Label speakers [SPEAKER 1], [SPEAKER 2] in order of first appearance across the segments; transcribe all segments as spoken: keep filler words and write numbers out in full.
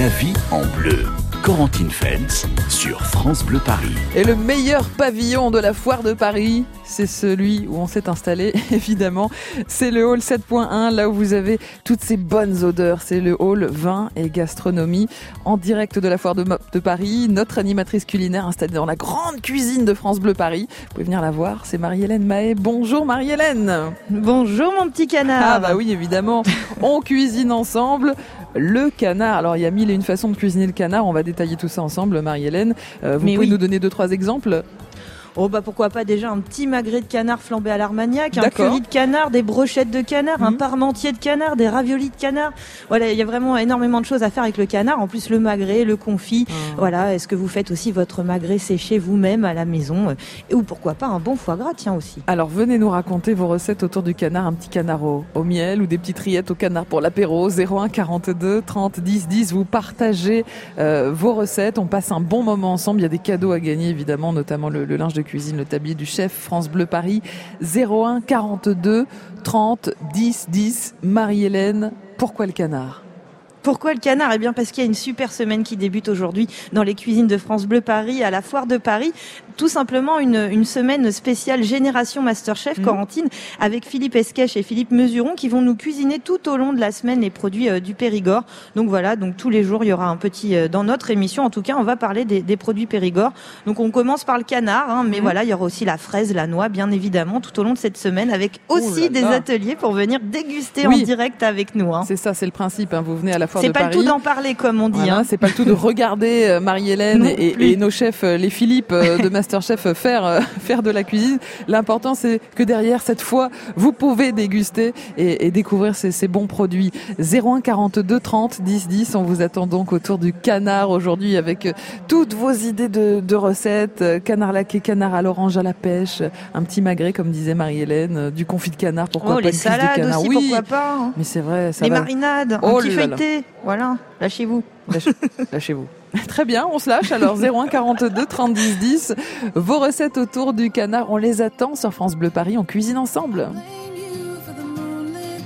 [SPEAKER 1] La vie en bleu. Corentine Feltz sur France Bleu Paris.
[SPEAKER 2] Et le meilleur pavillon de la foire de Paris, c'est celui où on s'est installé, évidemment. C'est le hall sept point un, là où vous avez toutes ces bonnes odeurs. C'est le hall vin et gastronomie, en direct de la foire de, de Paris. Notre animatrice culinaire installée dans la grande cuisine de France Bleu Paris. Vous pouvez venir la voir, c'est Marie-Hélène Mahé. Bonjour Marie-Hélène.
[SPEAKER 3] Bonjour mon petit canard.
[SPEAKER 2] Ah bah oui, évidemment, on cuisine ensemble. Le canard, alors il y a mille et une façons de cuisiner le canard, on va détailler tout ça ensemble, Marie-Hélène. Euh, vous
[SPEAKER 3] Mais
[SPEAKER 2] pouvez
[SPEAKER 3] oui.
[SPEAKER 2] nous donner deux, trois exemples ?
[SPEAKER 3] Oh bah pourquoi pas déjà un petit magret de canard flambé à l'armagnac, un
[SPEAKER 2] D'accord.
[SPEAKER 3] curry de canard, des brochettes de canard,
[SPEAKER 2] Mmh.
[SPEAKER 3] un parmentier de canard, des raviolis de canard. Voilà, il y a vraiment énormément de choses à faire avec le canard. En plus le magret, le confit.
[SPEAKER 2] Mmh.
[SPEAKER 3] Voilà, est-ce que vous faites aussi votre magret séché vous-même à la maison euh, et ou pourquoi pas un bon foie gras, tiens aussi.
[SPEAKER 2] Alors venez nous raconter vos recettes autour du canard, un petit canard au, au miel ou des petites rillettes au canard pour l'apéro. Zéro un quarante-deux trente dix dix, vous partagez euh, vos recettes, on passe un bon moment ensemble. Il y a des cadeaux à gagner évidemment, notamment le, le linge de cuisine, le tablier du chef France Bleu Paris. Zéro un quarante-deux trente dix dix. Marie-Hélène, pourquoi le canard ?
[SPEAKER 3] Pourquoi le canard ? Eh bien parce qu'il y a une super semaine qui débute aujourd'hui dans les cuisines de France Bleu Paris, à la foire de Paris. Tout simplement une, une semaine spéciale Génération Masterchef
[SPEAKER 2] Mmh.
[SPEAKER 3] Corentine avec Philippe Esquèche et Philippe Mesuron qui vont nous cuisiner tout au long de la semaine les produits euh, du Périgord. Donc voilà, donc tous les jours il y aura un petit, euh, dans notre émission en tout cas, on va parler des, des produits Périgord. Donc on commence par le canard, hein, mais
[SPEAKER 2] Mmh.
[SPEAKER 3] voilà, il y aura aussi la fraise, la noix bien évidemment tout au long de cette semaine avec aussi
[SPEAKER 2] là
[SPEAKER 3] des
[SPEAKER 2] là.
[SPEAKER 3] ateliers pour venir déguster
[SPEAKER 2] Oui.
[SPEAKER 3] en direct avec nous. Hein.
[SPEAKER 2] C'est ça, c'est le principe, hein. Vous venez à la foire
[SPEAKER 3] C'est
[SPEAKER 2] de
[SPEAKER 3] pas
[SPEAKER 2] Paris.
[SPEAKER 3] le tout d'en parler comme on dit.
[SPEAKER 2] Voilà,
[SPEAKER 3] Hein.
[SPEAKER 2] c'est pas le tout de regarder euh, Marie-Hélène
[SPEAKER 3] Non
[SPEAKER 2] et,
[SPEAKER 3] plus.
[SPEAKER 2] et nos chefs, euh, les Philippe euh, de Masterchef, euh, faire euh, faire de la cuisine. L'important, c'est que derrière, cette fois, vous pouvez déguster et, et découvrir ces, ces bons produits. Zéro un quarante-deux trente dix dix, on vous attend donc autour du canard aujourd'hui avec euh, toutes vos idées de, de recettes. Euh, canard laqué, canard à l'orange, à la pêche, un petit magret, comme disait Marie-Hélène, euh, du confit de canard, pourquoi
[SPEAKER 3] Oh,
[SPEAKER 2] pas
[SPEAKER 3] les
[SPEAKER 2] une cuisse de
[SPEAKER 3] salades
[SPEAKER 2] canard.
[SPEAKER 3] aussi,
[SPEAKER 2] Oui,
[SPEAKER 3] pourquoi pas. Hein.
[SPEAKER 2] mais c'est vrai, ça
[SPEAKER 3] Les
[SPEAKER 2] va.
[SPEAKER 3] marinades,
[SPEAKER 2] Oh
[SPEAKER 3] un petit
[SPEAKER 2] là là.
[SPEAKER 3] feuilleté. Voilà, lâchez-vous.
[SPEAKER 2] Lâche- Lâchez-vous. Très bien, on se lâche. Alors zéro un quarante-deux trente dix dix. Vos recettes autour du canard, on les attend sur France Bleu Paris. On cuisine ensemble.
[SPEAKER 4] blame you for the moonlit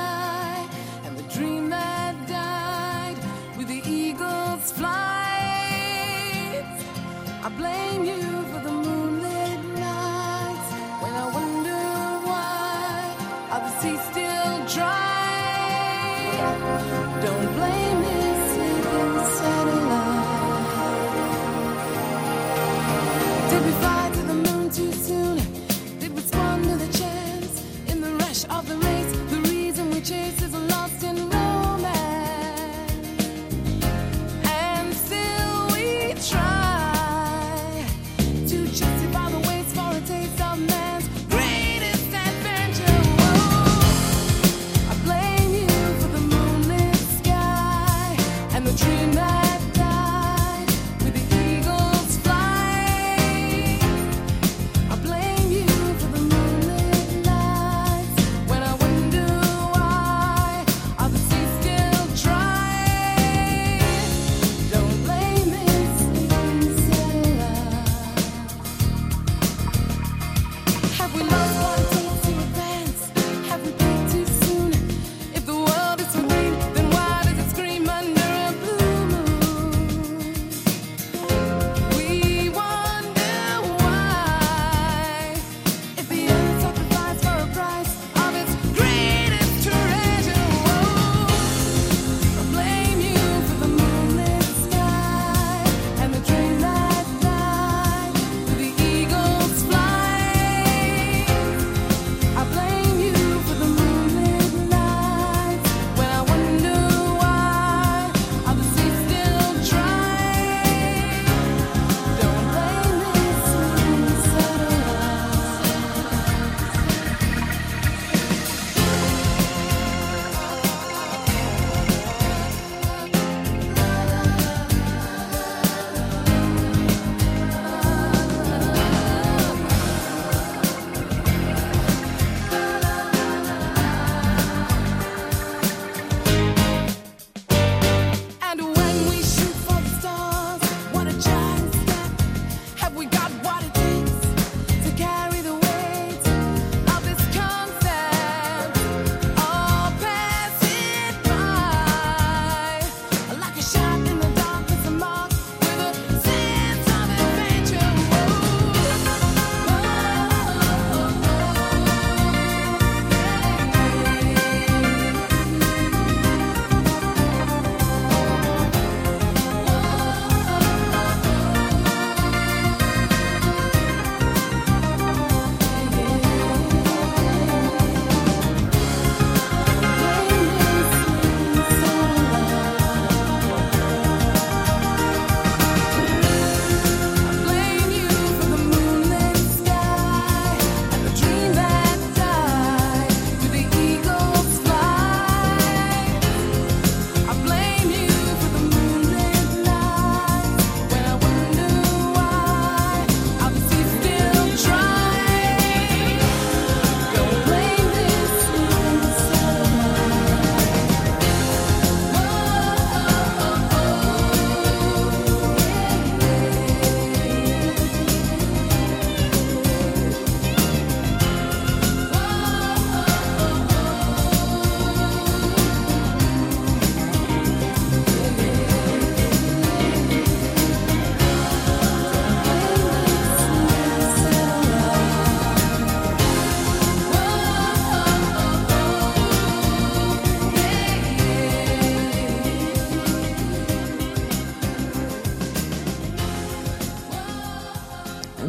[SPEAKER 4] sky and the dream that died with the eagle's flight. I blame you for the moonlit nights when I wonder why are the seas still dry. Don't blame this sleeping satellite. Did we fly to the moon too soon? Did we squander the chance in the rush of the race? The reason we chase is lost in romance, and still we try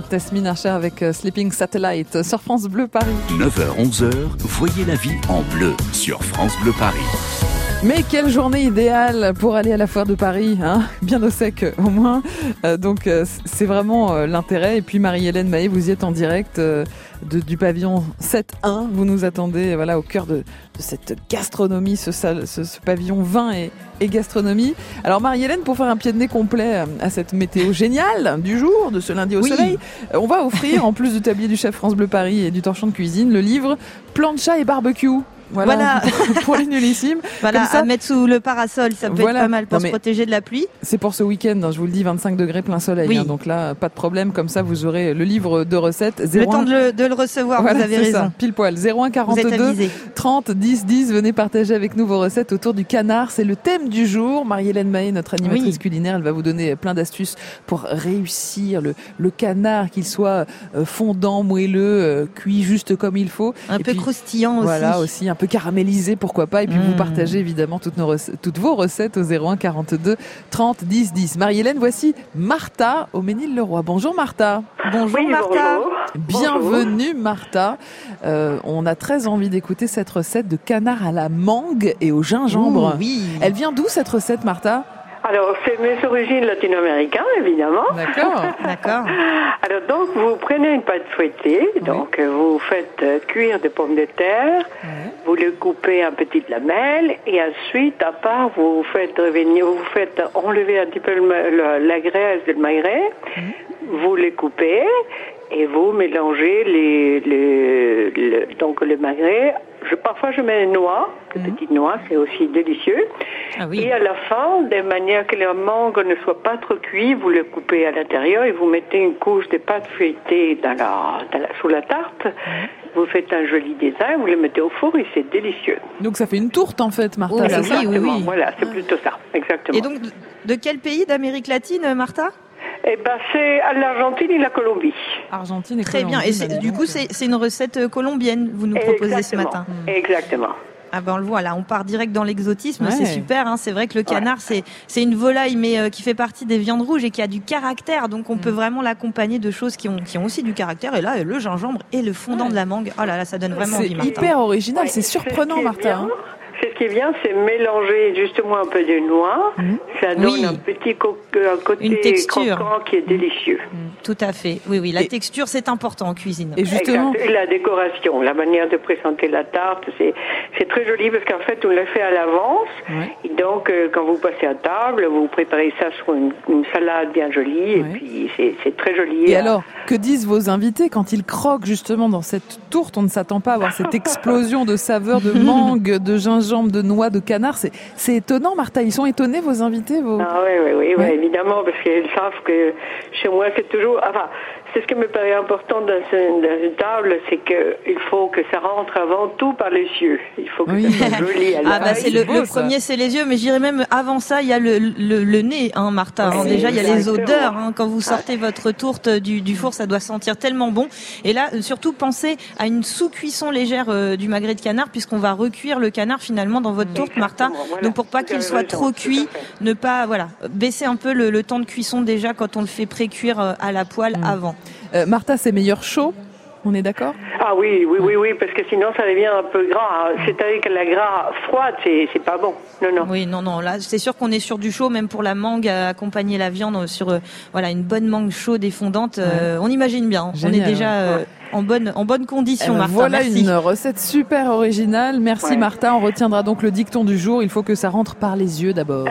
[SPEAKER 2] Tesmin Archer avec euh, Sleeping Satellite sur France Bleu Paris.
[SPEAKER 1] neuf heures onze heures, voyez la vie en bleu sur France Bleu Paris.
[SPEAKER 2] Mais quelle journée idéale pour aller à la foire de Paris, hein, bien au sec euh, au moins. Euh, donc euh, c'est vraiment euh, l'intérêt. Et puis Marie-Hélène Mahé, vous y êtes en direct euh, de, du pavillon sept un. Vous nous attendez voilà au cœur de, de cette gastronomie, ce, salle, ce, ce pavillon vin et, et gastronomie. Alors Marie-Hélène, pour faire un pied de nez complet à cette météo géniale du jour, de ce lundi au
[SPEAKER 3] Oui.
[SPEAKER 2] soleil, on va offrir, en plus du tablier du chef France Bleu Paris et du torchon de cuisine, le livre Plancha et barbecue. Voilà,
[SPEAKER 3] Voilà.
[SPEAKER 2] pour, pour les nullissimes.
[SPEAKER 3] Voilà,
[SPEAKER 2] Comme ça,
[SPEAKER 3] à mettre sous le parasol, ça peut
[SPEAKER 2] Voilà.
[SPEAKER 3] être pas mal pour
[SPEAKER 2] Non, mais-
[SPEAKER 3] se protéger de la pluie.
[SPEAKER 2] c'est pour ce week-end, hein, je vous le dis, vingt-cinq degrés plein soleil.
[SPEAKER 3] Oui.
[SPEAKER 2] Hein, donc là, pas de problème. Comme ça, vous aurez le livre de recettes.
[SPEAKER 3] Le
[SPEAKER 2] zéro un
[SPEAKER 3] temps de le, de le recevoir,
[SPEAKER 2] Voilà,
[SPEAKER 3] vous avez
[SPEAKER 2] c'est
[SPEAKER 3] raison.
[SPEAKER 2] ça, pile poil. zéro un
[SPEAKER 3] Vous êtes
[SPEAKER 2] quarante-deux
[SPEAKER 3] avisé.
[SPEAKER 2] trente dix dix. Venez partager avec nous vos recettes autour du canard. C'est le thème du jour. Marie-Hélène Mahé, notre animatrice
[SPEAKER 3] Oui.
[SPEAKER 2] culinaire, elle va vous donner plein d'astuces pour réussir le, le canard, qu'il soit euh, fondant, moelleux, euh, cuit juste comme il faut.
[SPEAKER 3] Un
[SPEAKER 2] Et
[SPEAKER 3] peu
[SPEAKER 2] puis,
[SPEAKER 3] croustillant aussi.
[SPEAKER 2] Voilà, aussi un peu caramélisé, pourquoi pas. Et puis vous
[SPEAKER 3] Mmh.
[SPEAKER 2] partagez évidemment toutes, nos rece- toutes vos recettes au zéro un quarante-deux trente dix dix. Marie-Hélène, voici Martha au Ménil-le-Roi. Bonjour Martha.
[SPEAKER 3] Bonjour
[SPEAKER 5] Oui,
[SPEAKER 3] Martha.
[SPEAKER 5] bonjour.
[SPEAKER 2] Bienvenue Martha. Euh, on a très envie d'écouter cette recette de canard à la mangue et au gingembre.
[SPEAKER 3] Ouh, oui.
[SPEAKER 2] Elle vient d'où cette recette, Martha?
[SPEAKER 5] Alors, c'est mes origines latino-américaines, évidemment.
[SPEAKER 2] D'accord.
[SPEAKER 3] D'accord.
[SPEAKER 5] Alors, donc, vous prenez une pâte fouettée, donc euh, vous faites euh, cuire des pommes de terre,
[SPEAKER 2] Ouais.
[SPEAKER 5] vous les coupez en petites lamelles, et ensuite, à part, vous faites revenir, vous faites enlever un petit peu le ma- le- la graisse du magret, vous les coupez, et vous mélangez les, les, le- donc le magret. Je, parfois, je mets des noix, des petites noix, c'est aussi délicieux.
[SPEAKER 3] Ah oui.
[SPEAKER 5] Et à la fin, de manière que la mangue ne soit pas trop cuite, vous le coupez à l'intérieur et vous mettez une couche de pâte feuilletée dans la, dans la, sous la tarte. Vous faites un joli dessin, vous le mettez au four et c'est délicieux.
[SPEAKER 2] Donc ça fait une tourte en fait, Martha,
[SPEAKER 3] Oh,
[SPEAKER 2] c'est
[SPEAKER 3] oui,
[SPEAKER 2] ça?
[SPEAKER 3] oui,
[SPEAKER 5] Exactement,
[SPEAKER 3] oui.
[SPEAKER 5] voilà, c'est plutôt ça, exactement.
[SPEAKER 3] Et donc, de- de quel pays d'Amérique latine, Martha?
[SPEAKER 5] Eh ben, c'est à l'Argentine et la Colombie.
[SPEAKER 2] Argentine et
[SPEAKER 3] Très bien.
[SPEAKER 2] Colombie,
[SPEAKER 3] Et c'est-
[SPEAKER 2] bah,
[SPEAKER 3] du
[SPEAKER 2] donc,
[SPEAKER 3] coup, c'est c'est une recette euh, colombienne, vous nous proposez ce
[SPEAKER 5] Exactement,
[SPEAKER 3] matin.
[SPEAKER 5] Exactement.
[SPEAKER 3] Ah ben on le voit là, on part direct dans l'exotisme,
[SPEAKER 2] Ouais.
[SPEAKER 3] c'est super. Hein. C'est vrai que le canard, c'est c'est une volaille, mais euh, qui fait partie des viandes rouges et qui a du caractère. Donc on peut vraiment l'accompagner de choses qui ont qui ont aussi du caractère. Et là, le gingembre et le fondant
[SPEAKER 2] Ouais.
[SPEAKER 3] de la mangue. Oh là là, ça donne vraiment
[SPEAKER 2] C'est
[SPEAKER 3] envie, Martin.
[SPEAKER 2] hyper original,
[SPEAKER 5] Ouais,
[SPEAKER 2] c'est
[SPEAKER 5] ce qui
[SPEAKER 2] surprenant,
[SPEAKER 5] est
[SPEAKER 2] Martha.
[SPEAKER 5] bien,
[SPEAKER 2] hein.
[SPEAKER 5] C'est ce qui est bien, c'est mélanger justement un peu de noix. Ça donne
[SPEAKER 3] Oui.
[SPEAKER 5] un petit co- un côté
[SPEAKER 3] Une texture.
[SPEAKER 5] croquant qui est délicieux.
[SPEAKER 3] Tout à fait. Oui, oui. La
[SPEAKER 2] Et-
[SPEAKER 3] texture, c'est important en cuisine.
[SPEAKER 2] Et justement,
[SPEAKER 5] Exact. Et la décoration, la manière de présenter la tarte, c'est c'est très joli parce qu'en fait, on le fait à l'avance.
[SPEAKER 2] Ouais.
[SPEAKER 5] Et donc, euh, quand vous passez à table, vous préparez ça sur une, une salade bien jolie. Et
[SPEAKER 2] Ouais.
[SPEAKER 5] puis, c'est c'est très joli.
[SPEAKER 2] et
[SPEAKER 5] à-
[SPEAKER 2] alors, que disent vos invités quand ils croquent justement dans cette tourte? On ne s'attend pas à avoir cette explosion de saveurs, de mangue, de gingembre, de noix, de canard. C'est c'est étonnant, Martha. Ils sont étonnés, vos invités, vos...
[SPEAKER 5] Ah oui, oui, oui, oui,
[SPEAKER 2] Ouais.
[SPEAKER 5] évidemment, parce qu'ils savent que chez moi, c'est toujours... Enfin, c'est ce qui me paraît important dans, ce- dans une table, c'est qu'il faut que ça rentre avant tout par les yeux. Il faut que
[SPEAKER 2] Oui.
[SPEAKER 5] ça soit joli à
[SPEAKER 3] Ah bah
[SPEAKER 5] l'œil.
[SPEAKER 3] c'est le,
[SPEAKER 2] beau,
[SPEAKER 3] le
[SPEAKER 2] ça.
[SPEAKER 3] premier, c'est les yeux, mais je dirais même avant ça, il y a le, le, le nez, hein, Martha. hein.
[SPEAKER 5] Oui,
[SPEAKER 3] Déjà, il y a les
[SPEAKER 5] exactement.
[SPEAKER 3] odeurs. Hein. Quand vous sortez votre tourte du, du four, ça doit sentir tellement bon. Et là, euh, surtout, pensez à une sous-cuisson légère euh, du magret de canard, puisqu'on va recuire le canard finalement dans votre tourte, Martha.
[SPEAKER 5] Exactement, voilà.
[SPEAKER 3] Donc pour pas
[SPEAKER 5] Vous
[SPEAKER 3] qu'il
[SPEAKER 5] avez
[SPEAKER 3] soit
[SPEAKER 5] raison,
[SPEAKER 3] trop
[SPEAKER 5] tout à
[SPEAKER 3] cuit,
[SPEAKER 5] fait.
[SPEAKER 3] ne pas voilà baisser un peu le, le temps de cuisson déjà quand on le fait pré-cuire euh, à la poêle avant.
[SPEAKER 2] Euh, Martha, c'est meilleur chaud, on est d'accord?
[SPEAKER 5] Ah oui, oui, oui, oui, parce que sinon, ça devient un peu gras. C'est-à-dire que la gras froide, c'est c'est pas bon. Non, non.
[SPEAKER 3] Oui, non, non. Là, c'est sûr qu'on est sur du chaud, même pour la mangue, euh, accompagner la viande euh, sur euh, voilà une bonne mangue chaude et fondante. euh, On imagine bien.
[SPEAKER 2] Génial,
[SPEAKER 3] on est déjà euh,
[SPEAKER 5] ouais.
[SPEAKER 3] en bonne en bonne condition,
[SPEAKER 2] Eh ben,
[SPEAKER 3] Martha.
[SPEAKER 2] voilà
[SPEAKER 3] Merci.
[SPEAKER 2] une recette super originale. Merci
[SPEAKER 5] Ouais.
[SPEAKER 2] Martha. On retiendra donc le dicton du jour. Il faut que ça rentre par les yeux d'abord.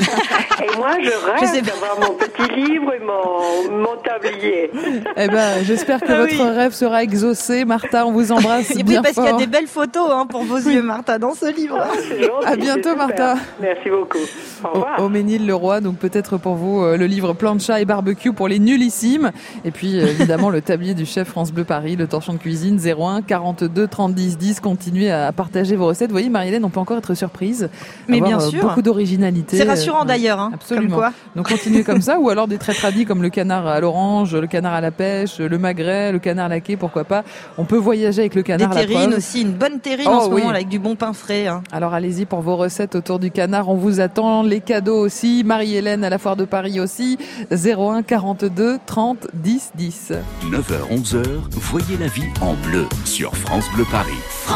[SPEAKER 5] Et moi, je
[SPEAKER 3] Je sais
[SPEAKER 5] rêve
[SPEAKER 3] pas.
[SPEAKER 5] d'avoir mon petit livre et mon, mon tablier.
[SPEAKER 2] Eh ben, j'espère que
[SPEAKER 3] Ah
[SPEAKER 2] votre
[SPEAKER 3] oui.
[SPEAKER 2] rêve sera exaucé. Martha, on vous embrasse
[SPEAKER 3] Et puis
[SPEAKER 2] bien
[SPEAKER 3] parce qu'il y a
[SPEAKER 2] fort.
[SPEAKER 3] des belles photos hein, pour vos yeux, Martha, dans ce livre.
[SPEAKER 5] C'est gentil,
[SPEAKER 2] À bientôt,
[SPEAKER 5] c'est super.
[SPEAKER 2] Martha.
[SPEAKER 5] Merci beaucoup. Au revoir.
[SPEAKER 2] Au, au Ménil-le-Roi, donc peut-être pour vous euh, le livre Plancha et barbecue pour les nullissimes. Et puis euh, évidemment le tablier du chef France Bleu Paris. Paris, le torchon de cuisine, zéro un quarante-deux trente dix dix. Continuez à partager vos recettes. Vous voyez, Marie-Hélène, on peut encore être surprise.
[SPEAKER 3] Mais
[SPEAKER 2] avoir,
[SPEAKER 3] bien
[SPEAKER 2] euh,
[SPEAKER 3] sûr.
[SPEAKER 2] Beaucoup d'originalité.
[SPEAKER 3] C'est rassurant
[SPEAKER 2] Euh,
[SPEAKER 3] d'ailleurs, hein,
[SPEAKER 2] Absolument.
[SPEAKER 3] comme quoi.
[SPEAKER 2] Donc continuez comme ça, ou alors des traits tradis comme le canard à l'orange, le canard à la pêche, le magret, le canard laqué, pourquoi pas. On peut voyager avec le
[SPEAKER 3] Des
[SPEAKER 2] canard, la
[SPEAKER 3] terrines
[SPEAKER 2] preuve.
[SPEAKER 3] aussi, une bonne terrine
[SPEAKER 2] Oh,
[SPEAKER 3] en ce
[SPEAKER 2] oui.
[SPEAKER 3] moment là, avec du bon pain frais. Hein.
[SPEAKER 2] Alors allez-y pour vos recettes autour du canard, on vous attend, les cadeaux aussi, Marie-Hélène à la Foire de Paris aussi, zéro un quarante-deux trente dix dix.
[SPEAKER 1] neuf heures onze heures, voyez la vie en bleu sur France Bleu Paris.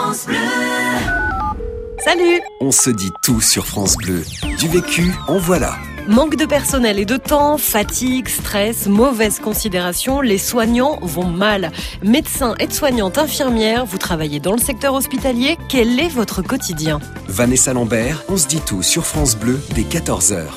[SPEAKER 3] Salut.
[SPEAKER 6] On se dit tout sur France Bleu. Du vécu, en voilà.
[SPEAKER 7] Manque de personnel et de temps, fatigue, stress, mauvaise considération, les soignants vont mal. Médecins, aides-soignantes, infirmières, vous travaillez dans le secteur hospitalier, quel est votre quotidien ?
[SPEAKER 6] Vanessa Lambert, on se dit tout sur France Bleu dès quatorze heures.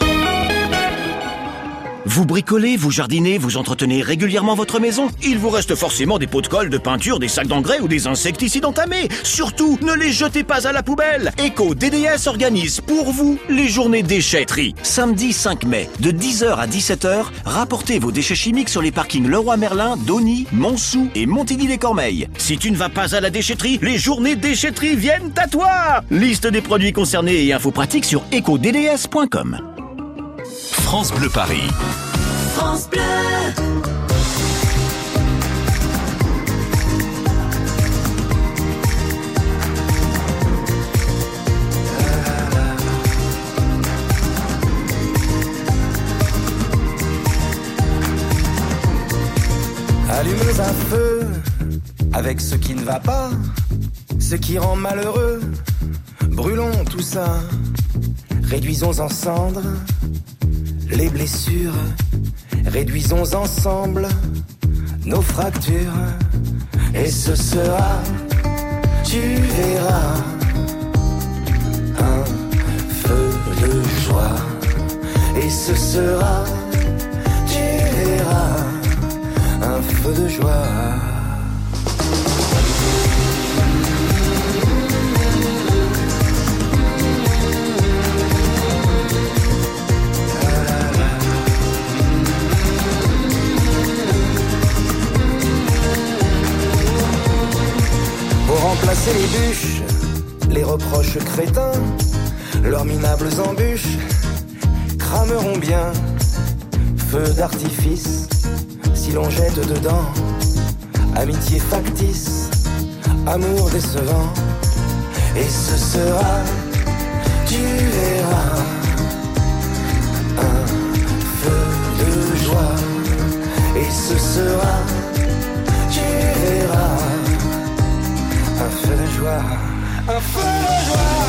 [SPEAKER 8] Vous bricolez, vous jardinez, vous entretenez régulièrement votre maison. Il vous reste forcément des pots de colle, de peinture, des sacs d'engrais ou des insecticides entamés. Surtout, ne les jetez pas à la poubelle. Eco-D D S organise pour vous les journées déchetterie. Samedi cinq mai, de dix heures à dix-sept heures, rapportez vos déchets chimiques sur les parkings Leroy Merlin, Donny, Montsou et Montigny-les-Cormeilles. Si tu ne vas pas à la déchetterie, les journées déchetterie viennent à toi. Liste des produits concernés et infos pratiques sur eco d d s point com.
[SPEAKER 1] France Bleu Paris.
[SPEAKER 4] France Bleu.
[SPEAKER 9] Allumons un feu avec ce qui ne va pas, ce qui rend malheureux. Brûlons tout ça, réduisons en cendres les blessures, réduisons ensemble nos fractures. Et ce sera, tu verras, un feu de joie. Et ce sera, tu verras, un feu de joie. Pour remplacer les bûches, les reproches crétins, leurs minables embûches crameront bien. Feu d'artifice, si l'on jette dedans, amitié factice, amour décevant. Et ce sera, tu verras, un feu de joie. Et ce sera, tu verras, un feu de joie, un feu de joie.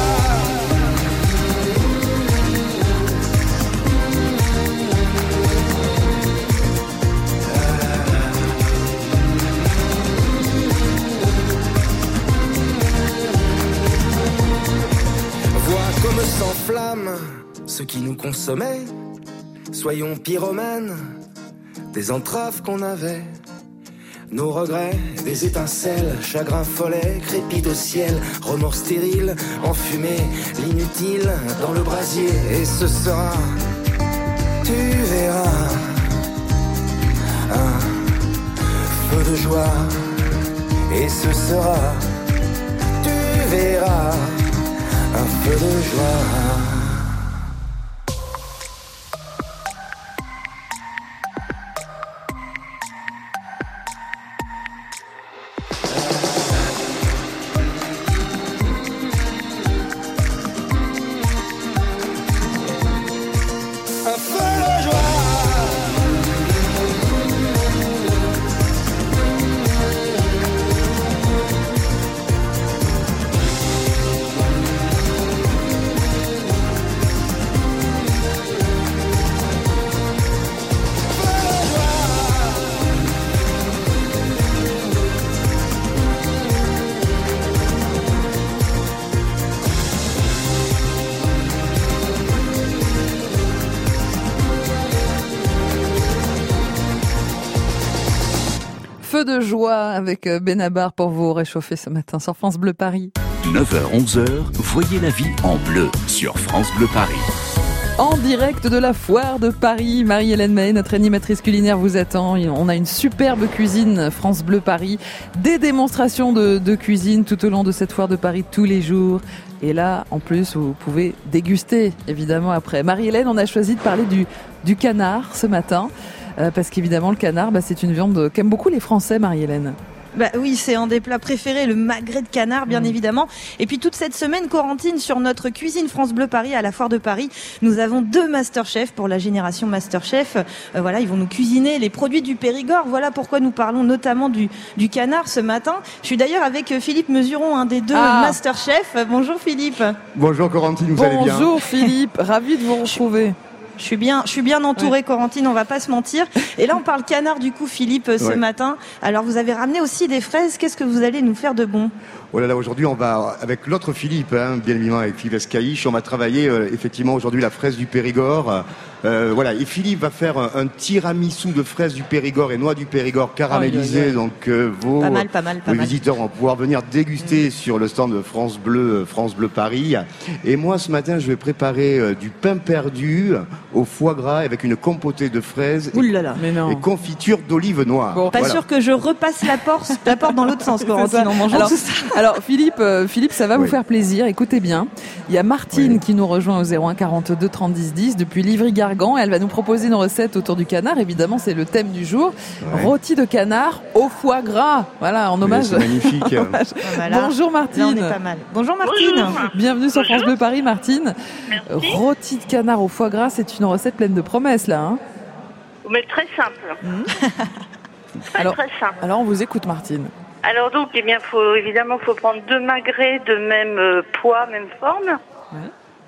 [SPEAKER 9] Vois comme s'enflamme ce qui nous consommait. Soyons pyromanes des entraves qu'on avait. Nos regrets, des étincelles, chagrin follet, crépite au ciel, remords stériles, enfumés, l'inutile dans le brasier. Et ce sera, tu verras, un feu de joie. Et ce sera, tu verras, un feu de joie.
[SPEAKER 2] Feu de joie avec Benabar pour vous réchauffer ce matin sur France Bleu Paris.
[SPEAKER 1] neuf heures onze heures, voyez la vie en bleu sur France Bleu Paris.
[SPEAKER 2] En direct de la foire de Paris, Marie-Hélène May, notre animatrice culinaire, vous attend. On a une superbe cuisine France Bleu Paris, des démonstrations de, de cuisine tout au long de cette foire de Paris tous les jours. Et là, en plus, vous pouvez déguster, évidemment, après. Marie-Hélène, on a choisi de parler du, du canard ce matin, euh, parce qu'évidemment, le canard, bah, c'est une viande qu'aiment beaucoup les Français, Marie-Hélène.
[SPEAKER 3] Bah oui, c'est un des plats préférés, le magret de canard, bien mmh. évidemment. Et puis toute cette semaine, Corentine, sur notre cuisine France Bleu Paris à la Foire de Paris, nous avons deux Masterchef pour la génération Masterchef. Euh, voilà, ils vont nous cuisiner les produits du Périgord. Voilà pourquoi nous parlons notamment du, du canard ce matin. Je suis d'ailleurs avec Philippe Mesuron, un des deux ah. Masterchef. Bonjour Philippe.
[SPEAKER 10] Bonjour Corentine, vous
[SPEAKER 2] Bonjour,
[SPEAKER 10] allez bien?
[SPEAKER 2] Bonjour Philippe, ravi de vous retrouver.
[SPEAKER 3] Je suis bien, je suis bien entourée, ouais. Corentine, on va pas se mentir. Et là, on parle canard du coup, Philippe, ce ouais. matin. Alors, vous avez ramené aussi des fraises. Qu'est-ce que vous allez nous faire de bon?
[SPEAKER 10] Oh là là, aujourd'hui, on va, avec l'autre Philippe, hein, bien évidemment, avec Philippe Escaïche, on va travailler, euh, effectivement, aujourd'hui, la fraise du Périgord. Euh, voilà. Et Philippe va faire un, un tiramisu de fraises du Périgord et noix du Périgord caramélisées. Oh, oui, oui. Donc, euh, vos,
[SPEAKER 3] pas mal, pas mal, pas
[SPEAKER 10] vos
[SPEAKER 3] mal.
[SPEAKER 10] visiteurs vont pouvoir venir déguster mmh. sur le stand de France Bleu, France Bleu Paris. Et moi, ce matin, je vais préparer euh, du pain perdu au foie gras avec une compotée de fraises et, et confiture d'olive noire.
[SPEAKER 3] Bon, pas voilà. sûr que je repasse la porte, la porte dans l'autre sens, Corentine, en mangeant
[SPEAKER 2] alors,
[SPEAKER 3] tout ça.
[SPEAKER 2] Alors, Philippe, euh, Philippe, ça va oui. vous faire plaisir. Écoutez bien. Il y a Martine oui. qui nous rejoint au zéro un quarante-deux trente dix dix depuis Livry-Gargan. Elle va nous proposer une recette autour du canard. Évidemment, c'est le thème du jour. Ouais. Rôti de canard au foie gras. Voilà, en hommage.
[SPEAKER 10] C'est magnifique.
[SPEAKER 2] en hommage.
[SPEAKER 3] Voilà.
[SPEAKER 2] Bonjour Martine.
[SPEAKER 3] Là, on est pas mal. Bonjour Martine.
[SPEAKER 11] Bonjour.
[SPEAKER 2] Bienvenue sur
[SPEAKER 11] Bonjour.
[SPEAKER 2] France Bleu Paris, Martine.
[SPEAKER 11] Merci.
[SPEAKER 2] Rôti de canard au foie gras, c'est une recette pleine de promesses, là. Hein.
[SPEAKER 11] Mais très simple. Mmh. très,
[SPEAKER 2] alors,
[SPEAKER 11] très simple.
[SPEAKER 2] Alors, on vous écoute, Martine.
[SPEAKER 11] Alors donc, eh bien, faut évidemment, faut prendre deux magrets de même euh, poids, même forme. Ouais.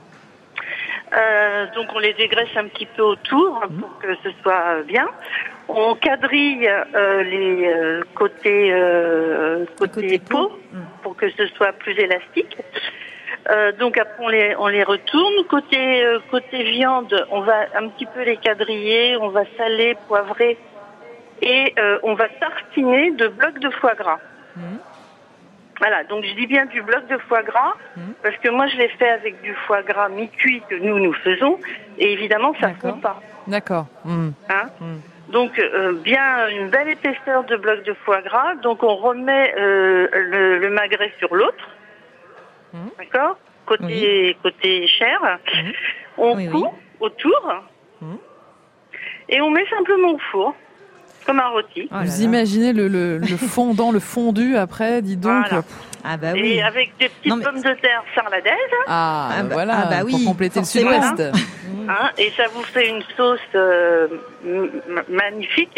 [SPEAKER 11] Euh, donc, on les dégraisse un petit peu autour mmh. pour que ce soit bien. On quadrille euh, les euh, côtés euh, côté, côté peau mmh. pour que ce soit plus élastique. Euh, donc après on les on les retourne. Côté euh, côté viande, on va un petit peu les quadriller, on va saler, poivrer. Et euh, on va tartiner de blocs de foie gras. Mmh. Voilà, donc je dis bien du bloc de foie gras, mmh. parce que moi je l'ai fait avec du foie gras mi-cuit que nous nous faisons, et évidemment ça ne fond pas.
[SPEAKER 2] D'accord. Mmh.
[SPEAKER 11] Hein
[SPEAKER 2] mmh.
[SPEAKER 11] Donc euh, bien une belle épaisseur de bloc de foie gras, donc on remet euh, le, le magret sur l'autre, mmh. d'accord, côté oui. côté chair, mmh. on oui, coud oui. autour, mmh. et on met simplement au four. Comme un rôti.
[SPEAKER 2] Oh Vous imaginez le, le, le fondant, le fondu après, dis donc.
[SPEAKER 11] Voilà.
[SPEAKER 3] Ah bah oui.
[SPEAKER 11] Et avec des petites non, mais... pommes de terre sarladaises.
[SPEAKER 2] Ah, ah bah, voilà, ah bah oui, pour compléter
[SPEAKER 3] forcément.
[SPEAKER 2] le sud-ouest.
[SPEAKER 11] Hein, et ça vous fait une sauce euh, m- magnifique.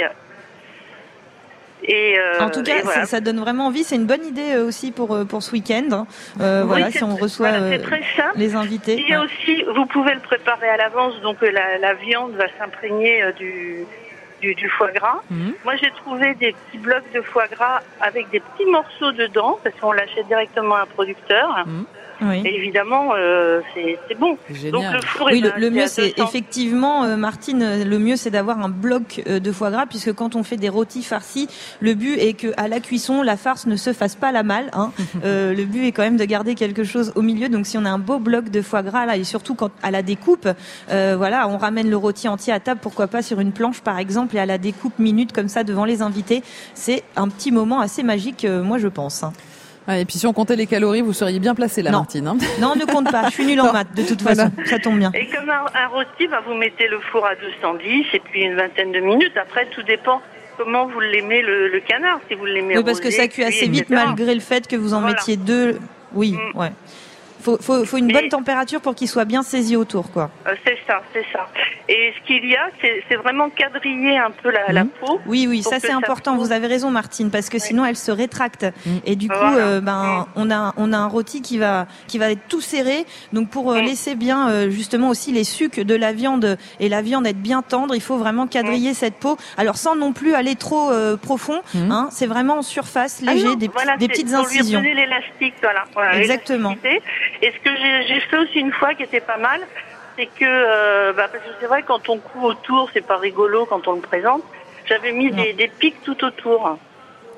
[SPEAKER 11] Et euh,
[SPEAKER 3] en tout cas,
[SPEAKER 11] voilà.
[SPEAKER 3] ça, ça donne vraiment envie. C'est une bonne idée aussi pour pour ce week-end. Hein. Euh, oui, voilà, si on reçoit
[SPEAKER 11] voilà,
[SPEAKER 3] euh, les invités.
[SPEAKER 11] Il y a ouais. aussi, vous pouvez le préparer à l'avance, donc la, la viande va s'imprégner euh, du Du, du foie gras. Mmh. Moi, j'ai trouvé des petits blocs de foie gras avec des petits morceaux dedans, parce qu'on l'achète directement à un producteur. Mmh. Oui. Et évidemment, euh, c'est, c'est bon.
[SPEAKER 2] C'est
[SPEAKER 11] donc le four
[SPEAKER 3] oui,
[SPEAKER 11] est
[SPEAKER 3] le, le mieux, c'est
[SPEAKER 11] deux cents.
[SPEAKER 3] effectivement, euh, Martine, le mieux, c'est d'avoir un bloc euh, de foie gras, puisque quand on fait des rôtis farcis, le but est que à la cuisson, la farce ne se fasse pas la malle. Hein. euh, le but est quand même de garder quelque chose au milieu. Donc, si on a un beau bloc de foie gras là, et surtout quand à la découpe, euh, voilà, on ramène le rôti entier à table, pourquoi pas sur une planche par exemple, et à la découpe minute comme ça devant les invités, c'est un petit moment assez magique, euh, moi je pense. Hein.
[SPEAKER 2] Ah, et puis si on comptait les calories, vous seriez bien placée là,
[SPEAKER 3] non.
[SPEAKER 2] Martine. Hein.
[SPEAKER 3] Non, ne compte pas. Je suis nulle en maths, de toute façon. Voilà. Ça tombe bien.
[SPEAKER 11] Et comme un, un rôti, bah, vous mettez le four à deux cent dix et puis une vingtaine de minutes. Après, tout dépend comment vous l'aimez le, le canard. Si vous l'aimez
[SPEAKER 3] oui, parce
[SPEAKER 11] rosé,
[SPEAKER 3] que ça cuit assez
[SPEAKER 11] cuit,
[SPEAKER 3] vite,
[SPEAKER 11] et cetera.
[SPEAKER 3] malgré le fait que vous en voilà. mettiez deux. Oui, mm. ouais. Faut, faut, faut une et bonne température pour qu'il soit bien saisi autour, quoi.
[SPEAKER 11] Euh, c'est ça, c'est ça. Et ce qu'il y a, c'est, c'est vraiment quadriller un peu la, mmh. la peau.
[SPEAKER 3] Oui, oui, ça c'est ça important. Vous avez raison, Martine, parce que oui. sinon elle se rétracte. Mmh. Et du coup, voilà. euh, ben, mmh. on a, on a un rôti qui va, qui va être tout serré. Donc pour euh, mmh. laisser bien, euh, justement aussi les sucs de la viande et la viande être bien tendre, il faut vraiment quadriller mmh. cette peau. Alors sans non plus aller trop euh, profond. Mmh. Hein, c'est vraiment en surface, léger, ah non, des,
[SPEAKER 11] voilà,
[SPEAKER 3] des petites
[SPEAKER 11] pour
[SPEAKER 3] incisions.
[SPEAKER 11] Lui donner l'élastique, voilà. voilà
[SPEAKER 3] exactement.
[SPEAKER 11] Et ce que j'ai, j'ai fait aussi une fois qui était pas mal, c'est que, euh, bah, parce que c'est vrai, quand on coud autour, c'est pas rigolo quand on le présente. J'avais mis des, des pics tout autour.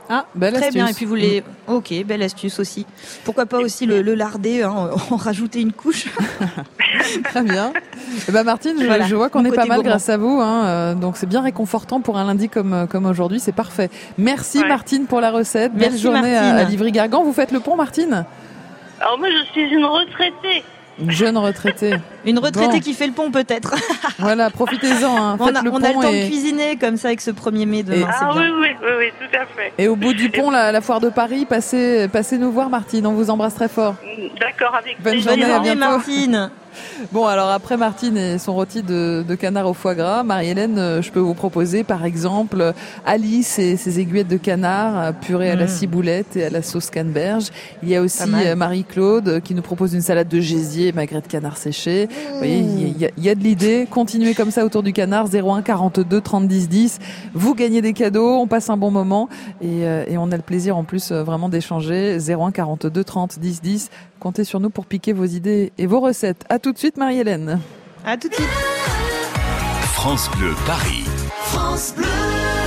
[SPEAKER 2] Ah, belle
[SPEAKER 3] Très
[SPEAKER 2] astuce.
[SPEAKER 3] bien. Et puis vous les, ok, belle astuce aussi. Pourquoi pas aussi le, le larder, hein, en rajouter une couche.
[SPEAKER 2] Très bien. Eh ben Martine, je,
[SPEAKER 3] Voilà,
[SPEAKER 2] je vois qu'on
[SPEAKER 3] mon
[SPEAKER 2] est pas
[SPEAKER 3] côté
[SPEAKER 2] mal
[SPEAKER 3] gourmand.
[SPEAKER 2] grâce à vous, hein, euh, donc c'est bien réconfortant pour un lundi comme comme aujourd'hui, c'est parfait. Merci
[SPEAKER 11] Ouais.
[SPEAKER 2] Martine pour la recette. Belle
[SPEAKER 3] Merci,
[SPEAKER 2] journée à,
[SPEAKER 3] Martine.
[SPEAKER 2] à Livry-Gargan. Vous faites le pont, Martine?
[SPEAKER 11] Alors moi, je suis une retraitée.
[SPEAKER 2] Une jeune retraitée.
[SPEAKER 3] Une retraitée
[SPEAKER 2] Bon.
[SPEAKER 3] qui fait le pont peut-être.
[SPEAKER 2] Voilà, profitez-en. Hein.
[SPEAKER 3] On
[SPEAKER 2] Faites
[SPEAKER 3] a,
[SPEAKER 2] le
[SPEAKER 3] on
[SPEAKER 2] pont
[SPEAKER 3] a le temps
[SPEAKER 2] et,
[SPEAKER 3] de cuisiner comme ça avec ce premier mai demain.
[SPEAKER 2] Et-
[SPEAKER 3] c'est
[SPEAKER 11] Ah
[SPEAKER 3] bien.
[SPEAKER 11] oui, oui, oui, oui, tout à fait.
[SPEAKER 2] et au bout du pont, la, la foire de Paris, passez, passez nous voir, Martine. On vous embrasse très fort.
[SPEAKER 11] D'accord, avec
[SPEAKER 2] Bonne
[SPEAKER 11] plaisir.
[SPEAKER 2] journée,
[SPEAKER 3] Bonne
[SPEAKER 2] à
[SPEAKER 3] journée,
[SPEAKER 2] bientôt.
[SPEAKER 3] Martine.
[SPEAKER 2] Bon, alors après Martine et son rôti de, de canard au foie gras, Marie-Hélène, euh, je peux vous proposer par exemple euh, Alice et ses aiguillettes de canard euh, purées à la
[SPEAKER 3] Mm.
[SPEAKER 2] ciboulette et à la sauce canneberge. Il y a aussi
[SPEAKER 3] Pas mal.
[SPEAKER 2] euh, Marie-Claude euh, qui nous propose une salade de gésier et magret de canard séché. Vous voyez, il y, a- il y a de l'idée. Continuez comme ça autour du canard, zéro un quarante-deux trente dix dix. Vous gagnez des cadeaux, on passe un bon moment et, euh, et on a le plaisir en plus euh, vraiment d'échanger. zéro un quarante-deux trente dix dix. Comptez sur nous pour piquer vos idées et vos recettes. À tout de suite, Marie-Hélène.
[SPEAKER 3] À tout de suite.
[SPEAKER 1] France Bleu Paris.
[SPEAKER 4] France Bleu.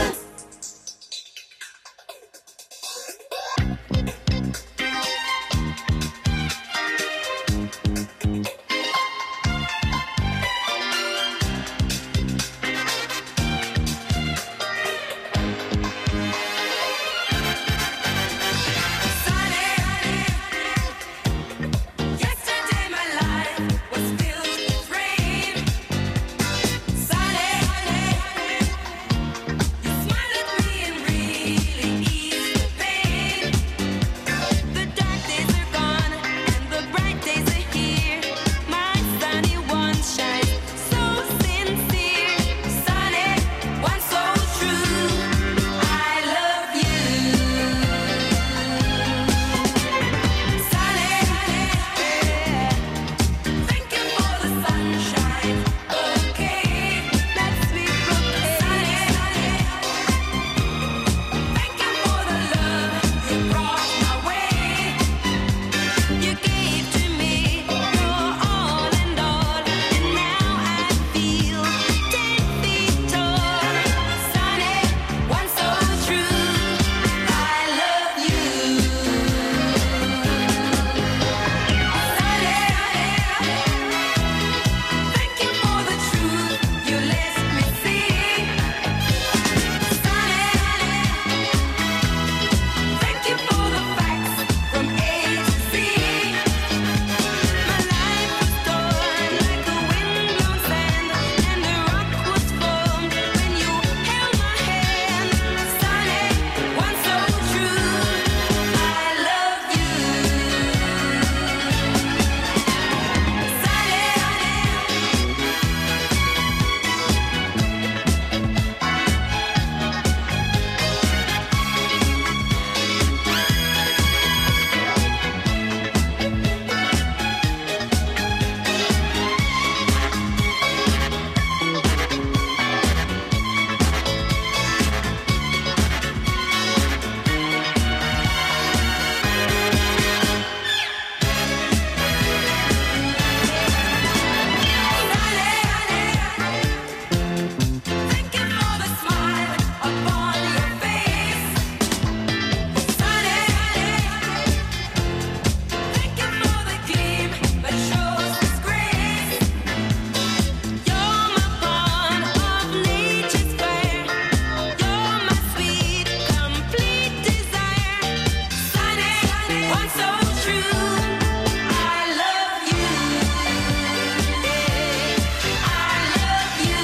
[SPEAKER 4] Yesterday my life was filled with rain. Sunny, you smiled at me and really eased the pain. The dark days are gone and the bright days are here. My sunny one shines so sincere. Sunny, one so true. I love you. Sunny, thank you for the sunshine. Okay, let's be okay. Thank you for the love you brought my way. You gave to me your all and all, and now I feel ten feet tall. Sunny, one so true. I love you. Thank you for the truth you let me see. Thank you for the facts from A to Z. My life was torn like a windblown sand, and a rock was formed when you held my hand. Sunny, one so true. I love you. Thank you for the smile upon your face. Sunny, thank you for the gleam that shows His grace. You're my pawn of nature's fire. You're my sweet, complete desire. Sunny, one so true. I love you. I love you.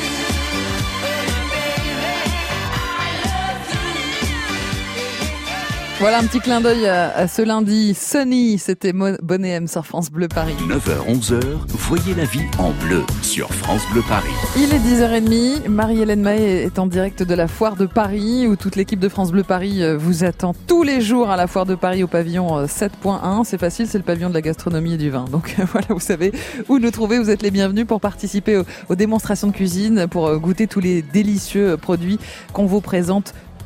[SPEAKER 2] Voilà un petit clin d'œil à, à ce lundi. Sunny, c'était Mo- Bonnet M sur France Bleu Paris.
[SPEAKER 1] neuf heures onze heures, voyez la vie en bleu sur France Bleu Paris.
[SPEAKER 2] Il est dix heures trente, Marie-Hélène Mahé est en direct de la Foire de Paris où toute l'équipe de France Bleu Paris euh, vous attend tous les jours à la Foire de Paris au pavillon euh, sept point un. C'est facile, c'est le pavillon de la gastronomie et du vin. Donc voilà, vous savez où nous trouver, vous êtes les bienvenus pour participer aux, aux démonstrations de cuisine, pour euh, goûter tous les délicieux euh, produits qu'on vous présente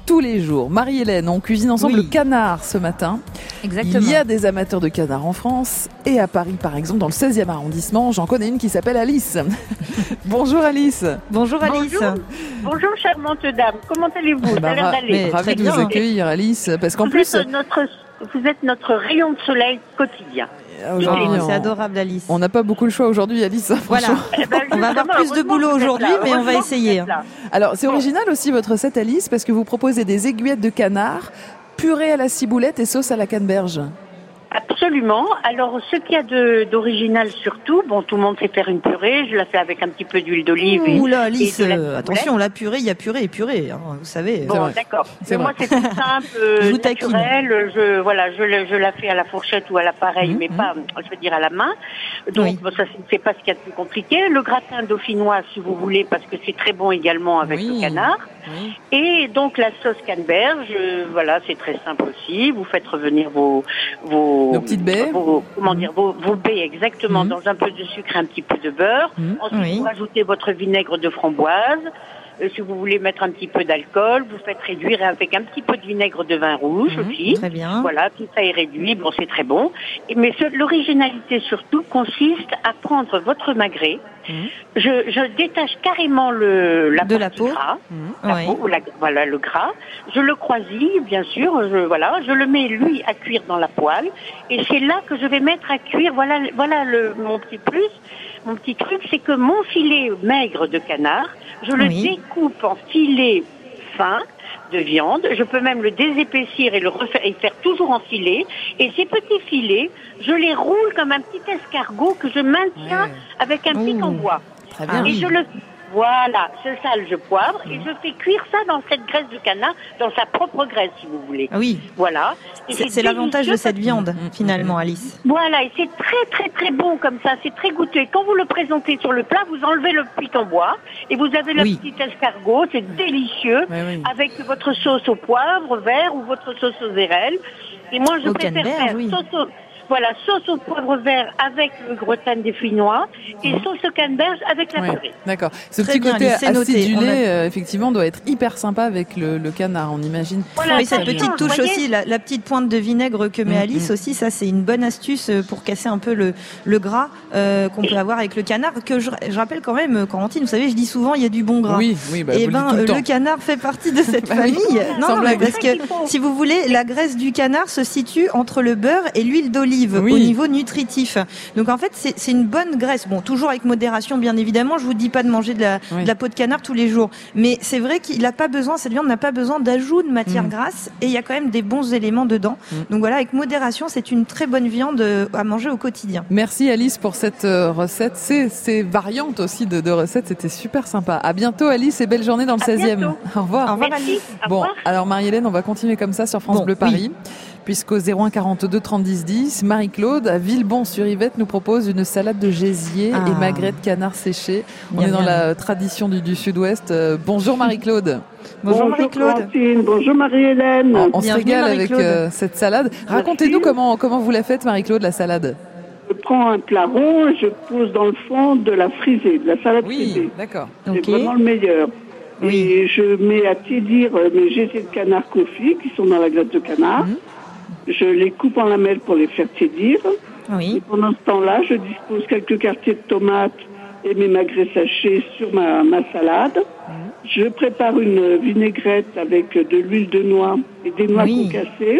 [SPEAKER 2] tous les jours. Marie-Hélène, on cuisine ensemble
[SPEAKER 3] Oui.
[SPEAKER 2] le canard ce matin.
[SPEAKER 3] Exactement.
[SPEAKER 2] Il y a des amateurs de canard en France et à Paris, par exemple, dans le seizième arrondissement, j'en connais une qui s'appelle Alice. Bonjour Alice.
[SPEAKER 3] Bonjour Alice.
[SPEAKER 11] Bonjour. Bonjour charmante dame, comment allez-vous? Ça
[SPEAKER 2] Bah,
[SPEAKER 11] a l'air
[SPEAKER 2] ra-
[SPEAKER 11] d'aller.
[SPEAKER 2] ravi de
[SPEAKER 3] bien.
[SPEAKER 2] vous accueillir Alice, parce qu'en
[SPEAKER 11] Vous
[SPEAKER 2] plus,
[SPEAKER 11] êtes notre, vous êtes notre rayon de soleil quotidien.
[SPEAKER 2] aujourd'hui,
[SPEAKER 3] Oh, c'est
[SPEAKER 2] on-
[SPEAKER 3] adorable Alice.
[SPEAKER 2] on n'a pas beaucoup le choix aujourd'hui Alice.
[SPEAKER 3] Voilà.
[SPEAKER 2] franchement.
[SPEAKER 11] Eh ben,
[SPEAKER 3] On va avoir
[SPEAKER 11] justement,
[SPEAKER 3] plus de
[SPEAKER 11] heureusement
[SPEAKER 3] boulot
[SPEAKER 11] que vous êtes
[SPEAKER 3] aujourd'hui,
[SPEAKER 11] là.
[SPEAKER 3] mais on va
[SPEAKER 11] Heureusement que vous
[SPEAKER 3] essayer.
[SPEAKER 11] êtes là.
[SPEAKER 2] Alors, c'est original aussi votre recette Alice, parce que vous proposez des aiguillettes de canard, purée à la ciboulette et sauce à la canneberge.
[SPEAKER 11] Absolument. Alors, ce qu'il y a de- d'original surtout, bon, tout le monde sait faire une purée. Je la fais avec un petit peu d'huile d'olive. et-
[SPEAKER 3] Ouh là Alice,
[SPEAKER 11] et de la
[SPEAKER 3] euh,
[SPEAKER 11] ciboulette.
[SPEAKER 3] attention, la purée, il y a purée et purée, hein, vous savez.
[SPEAKER 11] Bon,
[SPEAKER 2] vrai.
[SPEAKER 11] d'accord.
[SPEAKER 2] C'est
[SPEAKER 11] Mais moi,
[SPEAKER 2] vrai.
[SPEAKER 11] c'est tout simple, euh,
[SPEAKER 3] Je vous taquine.
[SPEAKER 11] naturel. Je, voilà, je, le- je la fais à la fourchette ou à l'appareil,
[SPEAKER 2] Mhm,
[SPEAKER 11] mais pas, je veux dire, à la main. Donc,
[SPEAKER 3] Oui.
[SPEAKER 11] bon, ça, c'est- c'est pas ce qu'il y a de plus compliqué. Le gratin dauphinois, si vous voulez, parce que c'est très bon également avec
[SPEAKER 2] Oui.
[SPEAKER 11] le canard.
[SPEAKER 2] Oui.
[SPEAKER 11] Et donc, la sauce canneberge, euh, voilà, c'est très simple aussi. Vous faites revenir vos, vos,
[SPEAKER 2] Nos petites baies.
[SPEAKER 11] vos- comment dire, vos, vos baies exactement
[SPEAKER 2] Mhm.
[SPEAKER 11] dans un peu de sucre et un petit peu de beurre.
[SPEAKER 2] Mhm.
[SPEAKER 11] Ensuite,
[SPEAKER 3] Oui.
[SPEAKER 11] vous rajoutez votre vinaigre de framboise. Euh, si vous voulez mettre un petit peu d'alcool, vous faites réduire avec un petit peu de vinaigre de vin rouge
[SPEAKER 2] Mhm.
[SPEAKER 11] aussi.
[SPEAKER 3] Très bien.
[SPEAKER 11] Voilà, tout ça est réduit, bon, c'est très bon. Et, mais ce- l'originalité surtout consiste à prendre votre magret.
[SPEAKER 2] Mhm.
[SPEAKER 11] Je, je détache carrément le, la
[SPEAKER 3] De la
[SPEAKER 11] partie
[SPEAKER 3] peau.
[SPEAKER 11] gras,
[SPEAKER 2] Mhm.
[SPEAKER 11] la
[SPEAKER 3] Oui.
[SPEAKER 11] peau, la- voilà le gras. Je le croisille, bien sûr. Je, voilà, je le mets lui à cuire dans la poêle. Et c'est là que je vais mettre à cuire. Voilà, voilà le, mon petit plus, mon petit truc, c'est que mon filet maigre de canard, je le
[SPEAKER 3] Oui.
[SPEAKER 11] découpe en filets fins de viande. Je peux même le désépaissir et le refaire et faire toujours en filets. Et ces petits filets, je les roule comme un petit escargot que je maintiens
[SPEAKER 2] Ouais.
[SPEAKER 11] avec un pic en
[SPEAKER 3] Ouh.
[SPEAKER 11] bois.
[SPEAKER 2] Très
[SPEAKER 3] Ah
[SPEAKER 2] bien.
[SPEAKER 11] Et
[SPEAKER 3] oui.
[SPEAKER 11] je le, voilà, ce sale, je poivre et je fais cuire ça dans cette graisse de canard, dans sa propre graisse, si vous voulez.
[SPEAKER 3] Ah oui,
[SPEAKER 11] Voilà. Et
[SPEAKER 3] c'est c'est l'avantage de
[SPEAKER 11] délicieux
[SPEAKER 3] cette viande,
[SPEAKER 2] Mhm.
[SPEAKER 3] finalement Alice.
[SPEAKER 11] Voilà, et c'est très très très bon comme ça, c'est très goûteux. Et quand vous le présentez sur le plat, vous enlevez le pic en bois et vous avez le
[SPEAKER 3] Oui.
[SPEAKER 11] petit escargot, c'est délicieux,
[SPEAKER 2] Ouais, oui.
[SPEAKER 11] avec votre sauce au poivre vert ou votre sauce aux érelles. Et moi, je
[SPEAKER 3] Au
[SPEAKER 11] préfère
[SPEAKER 3] canneberge,
[SPEAKER 11] faire
[SPEAKER 3] oui.
[SPEAKER 11] sauce au, voilà, sauce au poivre vert avec le gratin dauphinois et sauce au canneberge avec la
[SPEAKER 2] Ouais,
[SPEAKER 11] purée.
[SPEAKER 2] d'accord. Ce
[SPEAKER 3] Très
[SPEAKER 2] petit
[SPEAKER 3] bien,
[SPEAKER 2] côté
[SPEAKER 3] Alice, c'est noté.
[SPEAKER 2] acidulé,
[SPEAKER 3] On a-
[SPEAKER 2] euh, effectivement, doit être hyper sympa avec le, le canard, on imagine.
[SPEAKER 11] Voilà,
[SPEAKER 3] Oui,
[SPEAKER 11] ça
[SPEAKER 3] cette petite
[SPEAKER 11] change,
[SPEAKER 3] touche
[SPEAKER 11] vous voyez.
[SPEAKER 3] aussi, la, la petite pointe de vinaigre que met
[SPEAKER 2] Mm,
[SPEAKER 3] Alice
[SPEAKER 2] mm.
[SPEAKER 3] aussi, ça c'est une bonne astuce euh, pour casser un peu le, le gras euh, qu'on peut avoir avec le canard. Que je, je rappelle quand même, euh, Corentine, vous savez, je dis souvent il y a du bon gras.
[SPEAKER 2] Oui, oui, bah,
[SPEAKER 3] Et
[SPEAKER 2] vous le dites
[SPEAKER 3] ben
[SPEAKER 2] tout le
[SPEAKER 3] euh,
[SPEAKER 2] temps.
[SPEAKER 3] le canard fait partie de cette
[SPEAKER 2] Bah oui,
[SPEAKER 3] famille.
[SPEAKER 2] sans
[SPEAKER 3] Non, non,
[SPEAKER 2] blague.
[SPEAKER 3] mais parce que
[SPEAKER 11] C'est ça qu'il faut.
[SPEAKER 3] si vous voulez, la graisse du canard se situe entre le beurre et l'huile d'olive
[SPEAKER 2] Oui.
[SPEAKER 3] au niveau nutritif. Donc en fait, c'est c'est une bonne graisse. Bon, toujours avec modération, bien évidemment. Je vous dis pas de manger de la,
[SPEAKER 2] Oui.
[SPEAKER 3] de la peau de canard tous les jours, mais c'est vrai qu'il n'a pas besoin, cette viande n'a pas besoin d'ajout de matière
[SPEAKER 2] Mm.
[SPEAKER 3] grasse et il y a quand même des bons éléments dedans.
[SPEAKER 2] Mm.
[SPEAKER 3] Donc voilà, avec modération, c'est une très bonne viande euh, à manger au quotidien.
[SPEAKER 2] Merci Alice pour cette euh, recette. Ces, ces variantes aussi de, de recettes, c'était super sympa. À bientôt Alice et belle journée dans le
[SPEAKER 11] À
[SPEAKER 2] seizième.
[SPEAKER 11] bientôt.
[SPEAKER 2] Au revoir.
[SPEAKER 3] Au revoir
[SPEAKER 11] Merci.
[SPEAKER 3] Alice.
[SPEAKER 11] Au
[SPEAKER 2] Bon,
[SPEAKER 11] revoir.
[SPEAKER 2] alors Marie-Hélène, on va continuer comme ça sur France
[SPEAKER 3] Bon,
[SPEAKER 2] Bleu
[SPEAKER 3] oui.
[SPEAKER 2] Paris. Puisqu'au zéro un quarante-deux trente dix dix, Marie-Claude à Villebon-sur-Yvette nous propose une salade de gésier
[SPEAKER 3] Ah.
[SPEAKER 2] et magret de canard séché. On
[SPEAKER 3] Miam,
[SPEAKER 2] est dans
[SPEAKER 3] miam.
[SPEAKER 2] la tradition du, du sud-ouest. Euh, bonjour Marie-Claude.
[SPEAKER 3] Bonjour Marie-Claude.
[SPEAKER 12] Claudine, bonjour Marie-Hélène.
[SPEAKER 2] On, on se
[SPEAKER 3] Bienvenue,
[SPEAKER 2] régale avec
[SPEAKER 3] Marie-Claude.
[SPEAKER 2] euh, cette salade. Racontez-nous comment, comment vous la faites Marie-Claude, la salade.
[SPEAKER 12] Je prends un plat rond et je pose dans le fond de la frisée, de la salade
[SPEAKER 2] Oui,
[SPEAKER 12] frisée.
[SPEAKER 2] d'accord.
[SPEAKER 12] C'est
[SPEAKER 3] Ok.
[SPEAKER 12] vraiment le meilleur.
[SPEAKER 3] Oui.
[SPEAKER 12] Et je mets à tiédir euh, mes gésiers de canard confits qui sont dans la graisse de canard.
[SPEAKER 2] Mhm.
[SPEAKER 12] Je les coupe en lamelles pour les faire tiédir. Et
[SPEAKER 3] Oui.
[SPEAKER 12] pendant ce temps-là, je dispose quelques quartiers de tomates et mes magrets sachés sur ma, ma salade. Je prépare une vinaigrette avec de l'huile de noix et des noix
[SPEAKER 3] Oui.
[SPEAKER 12] concassées,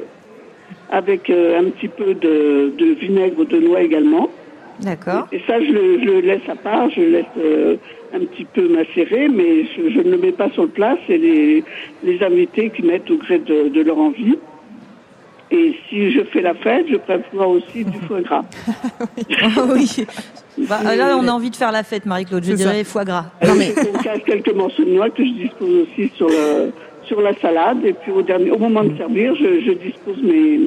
[SPEAKER 12] avec euh, un petit peu de, de vinaigre de noix également.
[SPEAKER 3] D'accord.
[SPEAKER 12] Et ça, je le, je le laisse à part, je le laisse euh, un petit peu macérer, mais je, je ne le mets pas sur le plat, c'est les, les invités qui mettent au gré de, de leur envie. Et si je fais la fête, je prévois aussi du foie gras.
[SPEAKER 3] oui. Bah, là, on a envie de faire la fête, Marie-Claude. Je
[SPEAKER 2] C'est ça.
[SPEAKER 3] dirais foie gras.
[SPEAKER 12] Non, mais... Je casse quelques morceaux de noix que je dispose aussi sur, le, sur la salade. Et puis au, dernier, au moment de servir, je, je dispose mes,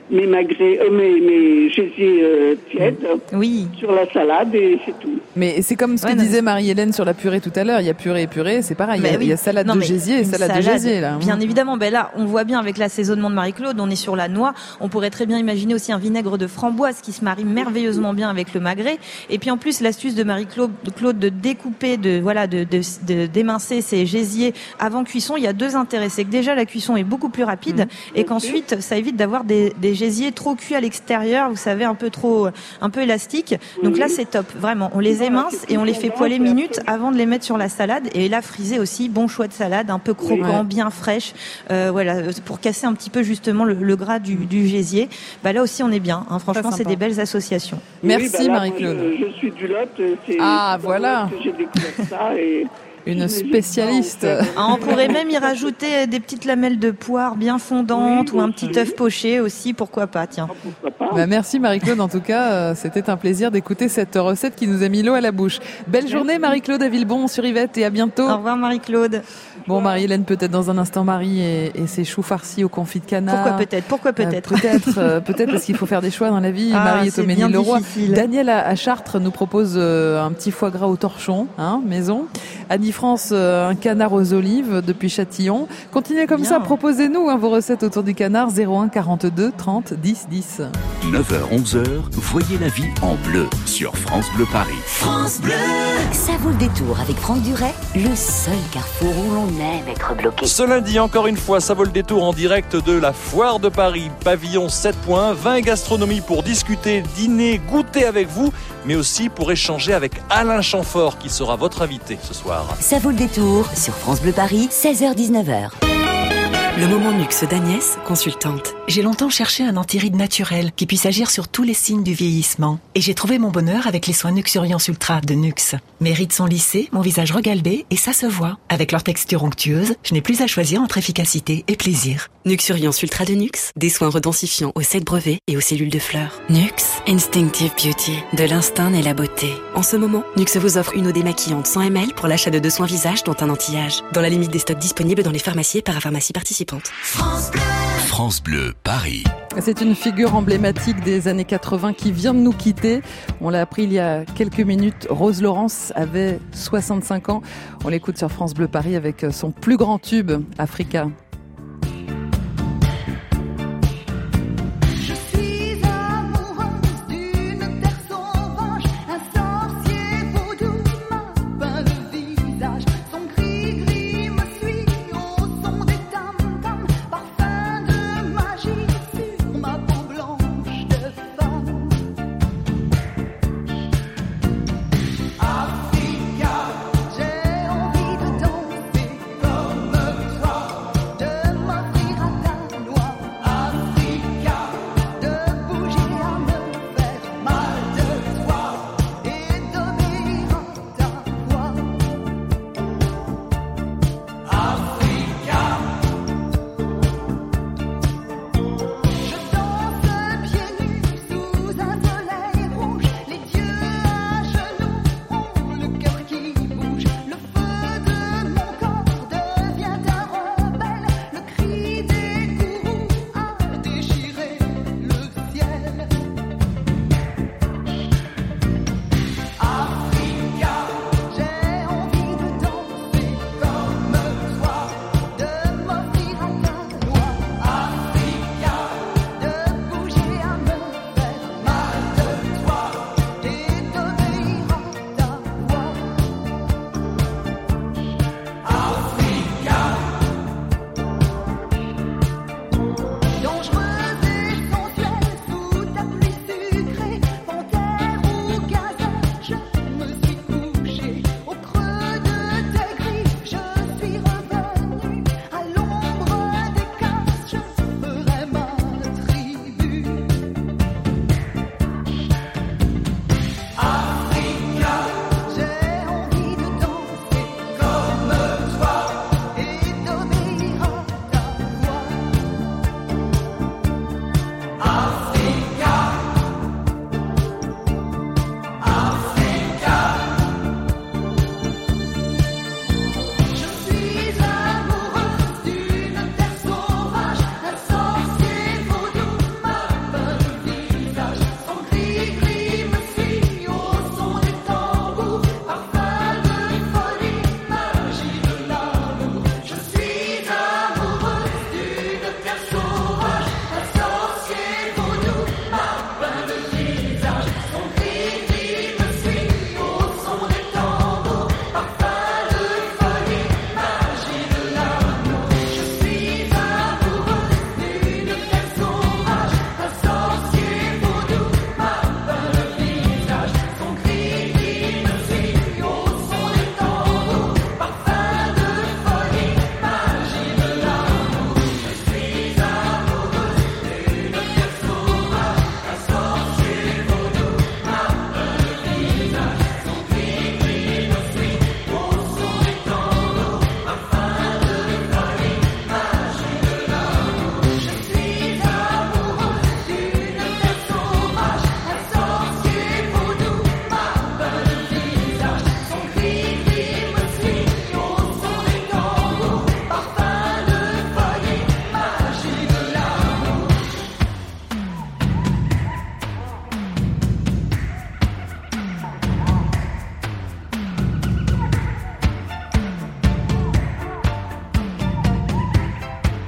[SPEAKER 12] mes magrets, euh, mes, mes gésiers euh, tièdes
[SPEAKER 3] oui.
[SPEAKER 12] sur la salade et c'est tout.
[SPEAKER 2] Mais c'est comme ce
[SPEAKER 3] Ouais,
[SPEAKER 2] que
[SPEAKER 3] non,
[SPEAKER 2] disait Marie-Hélène sur la purée tout à l'heure. Il y a purée et purée, c'est pareil.
[SPEAKER 3] Bah
[SPEAKER 2] il, y a,
[SPEAKER 3] oui.
[SPEAKER 2] il y a salade
[SPEAKER 3] Non,
[SPEAKER 2] de
[SPEAKER 3] mais
[SPEAKER 2] gésier et
[SPEAKER 3] une
[SPEAKER 2] salade, de gésier là.
[SPEAKER 3] Bien évidemment. Ben là, on voit bien avec l'assaisonnement de Marie-Claude, on est sur la noix. On pourrait très bien imaginer aussi un vinaigre de framboise qui se marie merveilleusement bien avec le magret. Et puis en plus, l'astuce de Marie-Claude Claude de découper, de voilà, de, de, de d'émincer ces gésiers avant cuisson. Il y a deux intérêts. C'est que déjà la cuisson est beaucoup plus rapide mmh. et qu'ensuite ça évite d'avoir des, des gésiers trop cuits à l'extérieur. Vous savez, un peu trop, un peu élastiques. Donc là, c'est top. Vraiment, on les émince et on les fait poêler minutes avant de les mettre sur la salade. Et là, friser aussi, bon choix de salade, un peu croquant,
[SPEAKER 2] ouais.
[SPEAKER 3] bien fraîche, euh, voilà, pour casser un petit peu justement le, le gras du, du gésier. Bah là aussi, on est bien. Hein. Franchement, c'est des belles associations.
[SPEAKER 2] Merci
[SPEAKER 12] oui, bah là,
[SPEAKER 2] Marie-Claude.
[SPEAKER 12] Moi, je, je suis du Lot. C'est
[SPEAKER 2] ah voilà.
[SPEAKER 12] Que j'ai découvert ça et
[SPEAKER 2] une spécialiste.
[SPEAKER 3] Ah, on pourrait même y rajouter des petites lamelles de poire bien fondantes oui, ou un petit œuf poché aussi, pourquoi pas, tiens.
[SPEAKER 2] Bah, merci Marie-Claude, en tout cas, euh, c'était un plaisir d'écouter cette recette qui nous a mis l'eau à la bouche. Belle journée Marie-Claude à Villebon sur Yvette et à bientôt.
[SPEAKER 3] Au revoir Marie-Claude.
[SPEAKER 2] Bon, Marie-Hélène, peut-être dans un instant, Marie et, et ses choux farcis au confit de canard.
[SPEAKER 3] Pourquoi peut-être Pourquoi peut-être
[SPEAKER 2] euh, Peut-être, euh, peut-être parce qu'il faut faire des choix dans la vie.
[SPEAKER 3] Ah,
[SPEAKER 2] Marie est au Mesnil-le-Roi. Daniel à, à Chartres nous propose euh, un petit foie gras au torchon, hein, maison. Annie-France, euh, un canard aux olives depuis Châtillon. Continuez comme Bien. ça, proposez-nous hein, vos recettes autour du canard. zéro un quarante-deux trente dix dix.
[SPEAKER 1] neuf heures onze heures, voyez la vie en bleu sur France Bleu Paris.
[SPEAKER 13] France Bleu. Ça vaut le détour avec Franck Duret, le seul carrefour où l'on aime être bloqué.
[SPEAKER 14] Ce lundi, encore une fois, ça vaut le détour en direct de la Foire de Paris. Pavillon sept points, vin et gastronomie pour discuter, dîner, goûter avec vous, mais aussi pour échanger avec Alain Chamfort qui sera votre invité ce soir.
[SPEAKER 13] Ça vaut le détour sur France Bleu Paris, seize heures dix-neuf heures.
[SPEAKER 15] Le moment Nuxe d'Agnès, consultante. J'ai longtemps cherché un antiride naturel qui puisse agir sur tous les signes du vieillissement. Et j'ai trouvé mon bonheur avec les soins Nuxuriance Ultra de Nuxe. Mes rides sont lissées, mon visage regalbé et ça se voit. Avec leur texture onctueuse, je n'ai plus à choisir entre efficacité et plaisir. Nuxuriance Ultra de Nuxe, des soins redensifiants aux sept brevets et aux cellules de fleurs. Nuxe, Instinctive Beauty, de l'instinct naît la beauté. En ce moment, Nuxe vous offre une eau démaquillante cent millilitres pour l'achat de deux soins visage dont un anti-âge. Dans la limite des stocks disponibles dans les pharmacies et parapharmacies participantes.
[SPEAKER 1] France Bleu. France Bleu Paris.
[SPEAKER 2] C'est une figure emblématique des années quatre-vingts qui vient de nous quitter. On l'a appris il y a quelques minutes. Rose Laurence avait soixante-cinq ans. On l'écoute sur France Bleu Paris avec son plus grand tube, Africa.
[SPEAKER 4] Africa, j'ai envie de danser comme toi.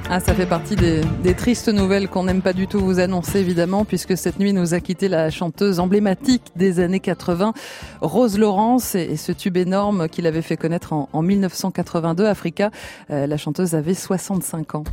[SPEAKER 2] Ah, ça fait partie des, des tristes nouvelles qu'on n'aime pas du tout vous annoncer, évidemment, puisque cette nuit nous a quitté la chanteuse emblématique des années quatre-vingts, Rose Laurence, et, et ce tube énorme qu'il avait fait connaître en, en mille neuf cent quatre-vingt-deux, Africa. Euh, la chanteuse avait soixante-cinq ans.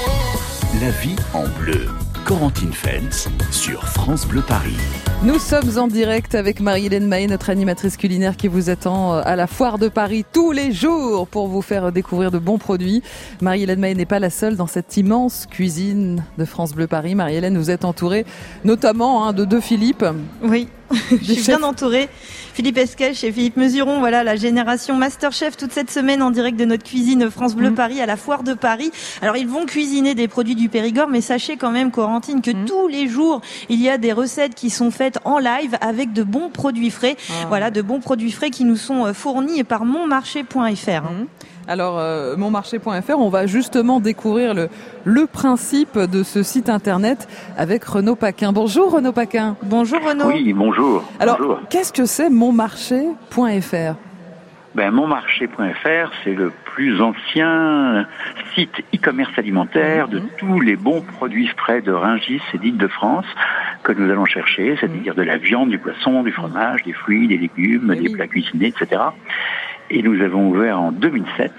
[SPEAKER 1] La vie en bleu. Corentine Feltz sur France Bleu Paris.
[SPEAKER 2] Nous sommes en direct avec Marie-Hélène Mahé, notre animatrice culinaire qui vous attend à la Foire de Paris tous les jours pour vous faire découvrir de bons produits. Marie-Hélène Mahé n'est pas la seule dans cette immense cuisine de France Bleu Paris. Marie-Hélène, vous êtes entourée notamment hein, de deux Philippe.
[SPEAKER 3] Oui, je suis bien entourée. Philippe Esquèche et Philippe Mesuron, voilà la génération Masterchef toute cette semaine en direct de notre cuisine France Bleu mmh. Paris à la Foire de Paris. Alors ils vont cuisiner des produits du Périgord, mais sachez quand même, Corentine, que mmh. tous les jours il y a des recettes qui sont faites en live avec de bons produits frais. Ah. Voilà, de bons produits frais qui nous sont fournis par monmarché point f r.
[SPEAKER 2] Mmh. Alors, euh, monmarché point f r, on va justement découvrir le, le principe de ce site internet avec Renaud Paquin. Bonjour Renaud Paquin.
[SPEAKER 3] Bonjour Renaud.
[SPEAKER 16] Oui, bonjour.
[SPEAKER 2] Alors,
[SPEAKER 16] bonjour.
[SPEAKER 2] Qu'est-ce que c'est monmarché point f r?
[SPEAKER 16] Ben, monmarché point f r, c'est le plus ancien site e-commerce alimentaire de mmh. tous les bons produits frais de Rungis et d'Île-de-France que nous allons chercher, c'est-à-dire de la viande, du poisson, du fromage, des fruits, des légumes, oui. des plats cuisinés, et cetera. Et nous avons ouvert en deux mille sept.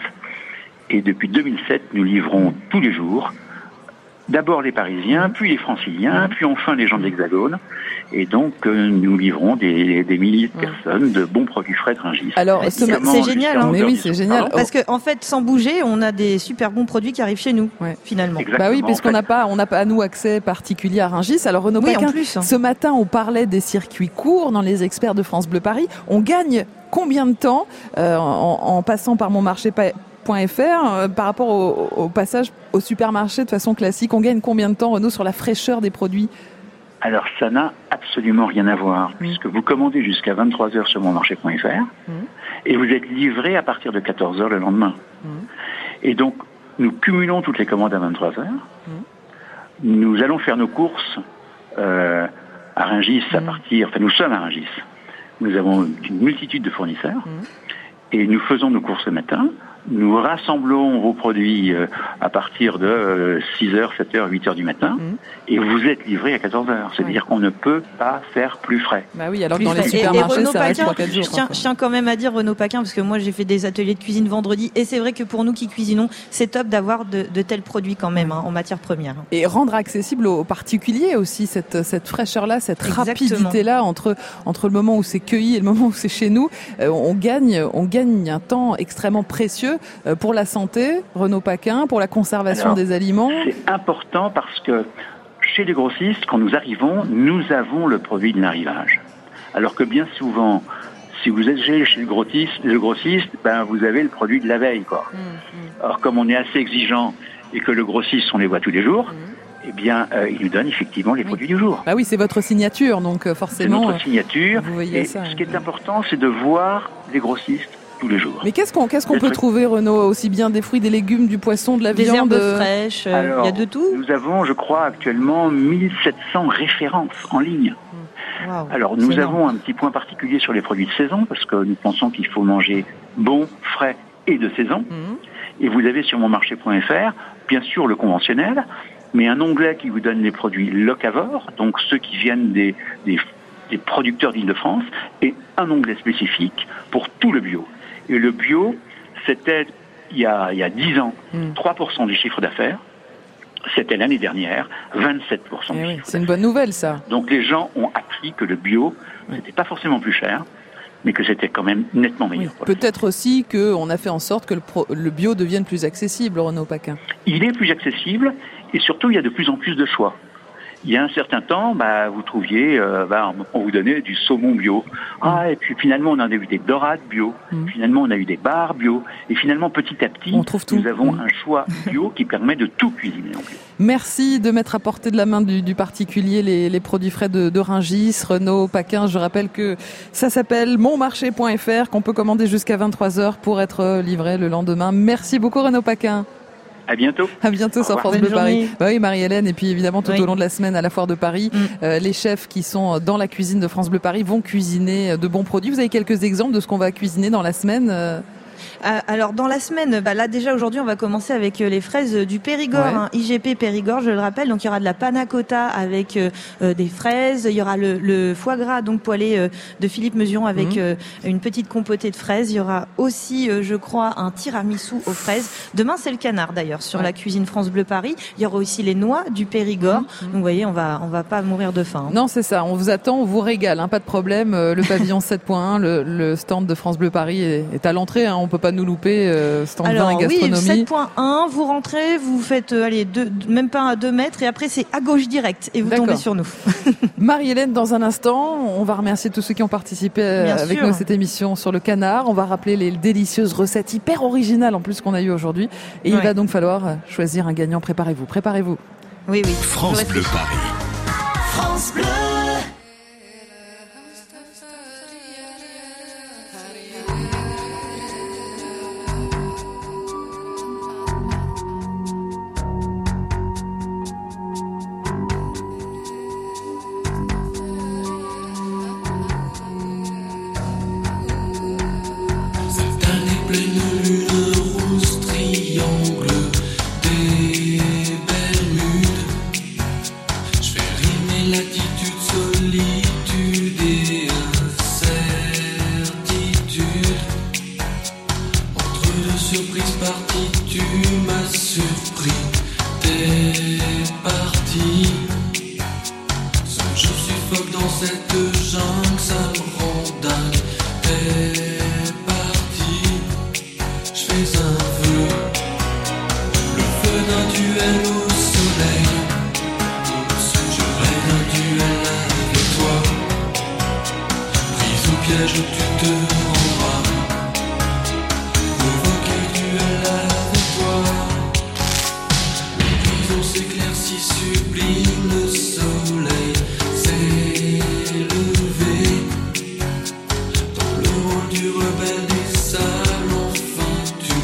[SPEAKER 16] Et depuis deux mille sept, nous livrons tous les jours d'abord les Parisiens, puis les Franciliens, puis enfin les gens de l'Hexagone. Et donc, euh, nous livrons des, des milliers de personnes de bons produits frais de Rungis.
[SPEAKER 3] Alors, c'est, c'est génial, hein.
[SPEAKER 2] Mais oui, c'est génial.
[SPEAKER 3] Parce que, en fait, sans bouger, on a des super bons produits qui arrivent chez nous, ouais. finalement.
[SPEAKER 2] Exactement, bah oui, puisqu'on n'a pas, on n'a pas à nous accès particulier à Rungis. Alors, Renaud oui, Paquin, plus, hein. ce matin, on parlait des circuits courts dans les experts de France Bleu Paris. On gagne combien de temps euh, en, en passant par monmarché point f r euh, par rapport au, au passage au supermarché de façon classique? On gagne combien de temps, Renaud, sur la fraîcheur des produits?
[SPEAKER 16] Alors, ça n'a absolument rien à voir, mmh. puisque vous commandez jusqu'à vingt-trois heures sur monmarché point f r mmh. et vous êtes livré à partir de quatorze heures le lendemain. Mmh. Et donc, nous cumulons toutes les commandes à vingt-trois heures. Mmh. Nous allons faire nos courses euh, à Rungis mmh. à partir... Enfin, nous sommes à Rungis. Nous avons une multitude de fournisseurs mmh. et nous faisons nos courses le matin. Nous rassemblons vos produits euh, à partir de euh, six heures, sept heures, huit heures du matin mmh. et vous êtes livré à quatorze heures. C'est-à-dire ouais. qu'on ne peut pas faire plus frais.
[SPEAKER 2] Bah oui, alors que dans les supermarchés, et, et ça Paquin, reste trois quatre jours.
[SPEAKER 3] Je tiens, je tiens quand même à dire, Renaud Paquin, parce que moi j'ai fait des ateliers de cuisine vendredi et c'est vrai que pour nous qui cuisinons, c'est top d'avoir de, de tels produits quand même hein, en matière première.
[SPEAKER 2] Et rendre accessible aux particuliers aussi cette, cette fraîcheur-là, cette Exactement. rapidité-là entre, entre le moment où c'est cueilli et le moment où c'est chez nous. Euh, on, gagne, on gagne un temps extrêmement précieux pour la santé, Renaud Paquin, pour la conservation Alors, des aliments.
[SPEAKER 16] C'est important parce que chez les grossistes, quand nous arrivons, nous avons le produit de l'arrivage. Alors que bien souvent, si vous êtes chez le grossiste, le grossiste ben vous avez le produit de la veille, quoi. Mmh, mmh. Alors comme on est assez exigeant et que le grossiste, on les voit tous les jours, mmh. eh bien, euh, il nous donne effectivement les oui. produits du jour.
[SPEAKER 2] Bah oui, c'est votre signature, donc euh, forcément.
[SPEAKER 16] C'est notre signature.
[SPEAKER 2] Vous voyez
[SPEAKER 16] et
[SPEAKER 2] ça,
[SPEAKER 16] ce qui est important, c'est de voir les grossistes tous les jours.
[SPEAKER 2] Mais qu'est-ce qu'on, qu'est-ce qu'on peut
[SPEAKER 16] trucs...
[SPEAKER 2] trouver, Renaud? Aussi bien des fruits, des légumes, du poisson, de la
[SPEAKER 3] des
[SPEAKER 2] viande,
[SPEAKER 3] des herbes fraîches, il euh, y a de tout.
[SPEAKER 16] Nous avons, je crois, actuellement mille sept cents références en ligne. Wow, Alors, nous avons énorme. un petit point particulier sur les produits de saison, parce que nous pensons qu'il faut manger bon, frais et de saison. Mmh. Et vous avez sur monmarché point f r, bien sûr, le conventionnel, mais un onglet qui vous donne les produits locavores, donc ceux qui viennent des, des, des producteurs d'Île-de-France, et un onglet spécifique pour tout le bio. Et le bio, c'était, il y a, il y a dix ans, mmh. trois pour cent du chiffre d'affaires. C'était l'année dernière, vingt-sept pour cent.
[SPEAKER 2] Eh oui, c'est une bonne nouvelle, ça.
[SPEAKER 16] Donc les gens ont appris que le bio, oui. c'était pas forcément plus cher, mais que c'était quand même nettement meilleur.
[SPEAKER 2] Oui. Peut-être aussi qu'on a fait en sorte que le, pro, le bio devienne plus accessible, Renaud Paquin.
[SPEAKER 16] Il est plus accessible, et surtout, il y a de plus en plus de choix. Il y a un certain temps, bah, vous trouviez, euh, bah, on vous donnait du saumon bio. Ah, et puis finalement, on en a eu des dorades bio. Mmh. Finalement, on a eu des bars bio. Et finalement, petit à petit,
[SPEAKER 2] on trouve tout.
[SPEAKER 16] nous avons
[SPEAKER 2] mmh.
[SPEAKER 16] un choix bio qui permet de tout cuisiner en bio.
[SPEAKER 2] Merci de mettre à portée de la main du, du particulier les, les produits frais de, de Rungis. Renaud Paquin, je rappelle que ça s'appelle monmarché point f r, qu'on peut commander jusqu'à vingt-trois heures pour être livré le lendemain. Merci beaucoup, Renaud Paquin.
[SPEAKER 16] À bientôt.
[SPEAKER 2] À bientôt sur France Bleu Paris. Bah oui, Marie-Hélène, et puis évidemment tout oui. au long de la semaine à la Foire de Paris, mm. euh, les chefs qui sont dans la cuisine de France Bleu Paris vont cuisiner de bons produits. Vous avez quelques exemples de ce qu'on va cuisiner dans la semaine euh
[SPEAKER 3] Euh, alors dans la semaine, bah là déjà aujourd'hui on va commencer avec euh, les fraises du Périgord,
[SPEAKER 2] Ouais.
[SPEAKER 3] hein, I G P Périgord, je le rappelle. Donc il y aura de la panna cotta avec euh, euh, des fraises, il y aura le, le foie gras donc poêlé euh, de Philippe Mesuron avec
[SPEAKER 2] Mhm.
[SPEAKER 3] euh, une petite compotée de fraises. Il y aura aussi, euh, je crois, un tiramisu aux fraises. Demain c'est le canard d'ailleurs sur
[SPEAKER 2] Ouais.
[SPEAKER 3] la cuisine France Bleu Paris. Il y aura aussi les noix du Périgord.
[SPEAKER 2] Mhm.
[SPEAKER 3] Donc vous voyez, on va on va pas mourir de faim. hein.
[SPEAKER 2] Non, c'est ça. On vous attend, on vous régale, hein, pas de problème. Euh, Le pavillon sept point un, le, le stand de France Bleu Paris est, est à l'entrée. Hein, on peut pas nous louper. Euh, stand
[SPEAKER 3] Alors
[SPEAKER 2] vin et
[SPEAKER 3] oui,
[SPEAKER 2] gastronomie.
[SPEAKER 3] sept point un, vous rentrez, vous faites euh, allez deux, même pas à deux mètres et après c'est à gauche direct et vous
[SPEAKER 2] D'accord.
[SPEAKER 3] tombez sur nous.
[SPEAKER 2] Marie-Hélène, dans un instant, on va remercier tous ceux qui ont participé euh,
[SPEAKER 3] Bien
[SPEAKER 2] avec
[SPEAKER 3] sûr.
[SPEAKER 2] nous à cette émission sur le canard. On va rappeler les délicieuses recettes hyper originales en plus qu'on a eues aujourd'hui. Et il
[SPEAKER 3] Ouais.
[SPEAKER 2] va donc falloir euh, choisir un gagnant. Préparez-vous, préparez-vous.
[SPEAKER 3] Oui, oui.
[SPEAKER 1] France
[SPEAKER 3] Je
[SPEAKER 1] Bleu
[SPEAKER 3] réfléchis.
[SPEAKER 1] Paris.
[SPEAKER 13] France Bleu.
[SPEAKER 17] Cette année pleine lune rousse triangle des Bermudes. Je fais rimer l'attitude, solitude et incertitude. Entre deux surprises parties, tu m'as surpris. T'es parti. Seul je suffoque dans cette jungle, ça me rend dingue. T'es parti. Je fais un vœu, le feu d'un duel au soleil. Je rêve d'un duel avec toi. Prise au piège où tu te rendras. Provoquer duel avec toi. L'horizon s'éclaircit sublime, le soleil s'est levé. Dans le rôle du rebelle des sables, enfin tu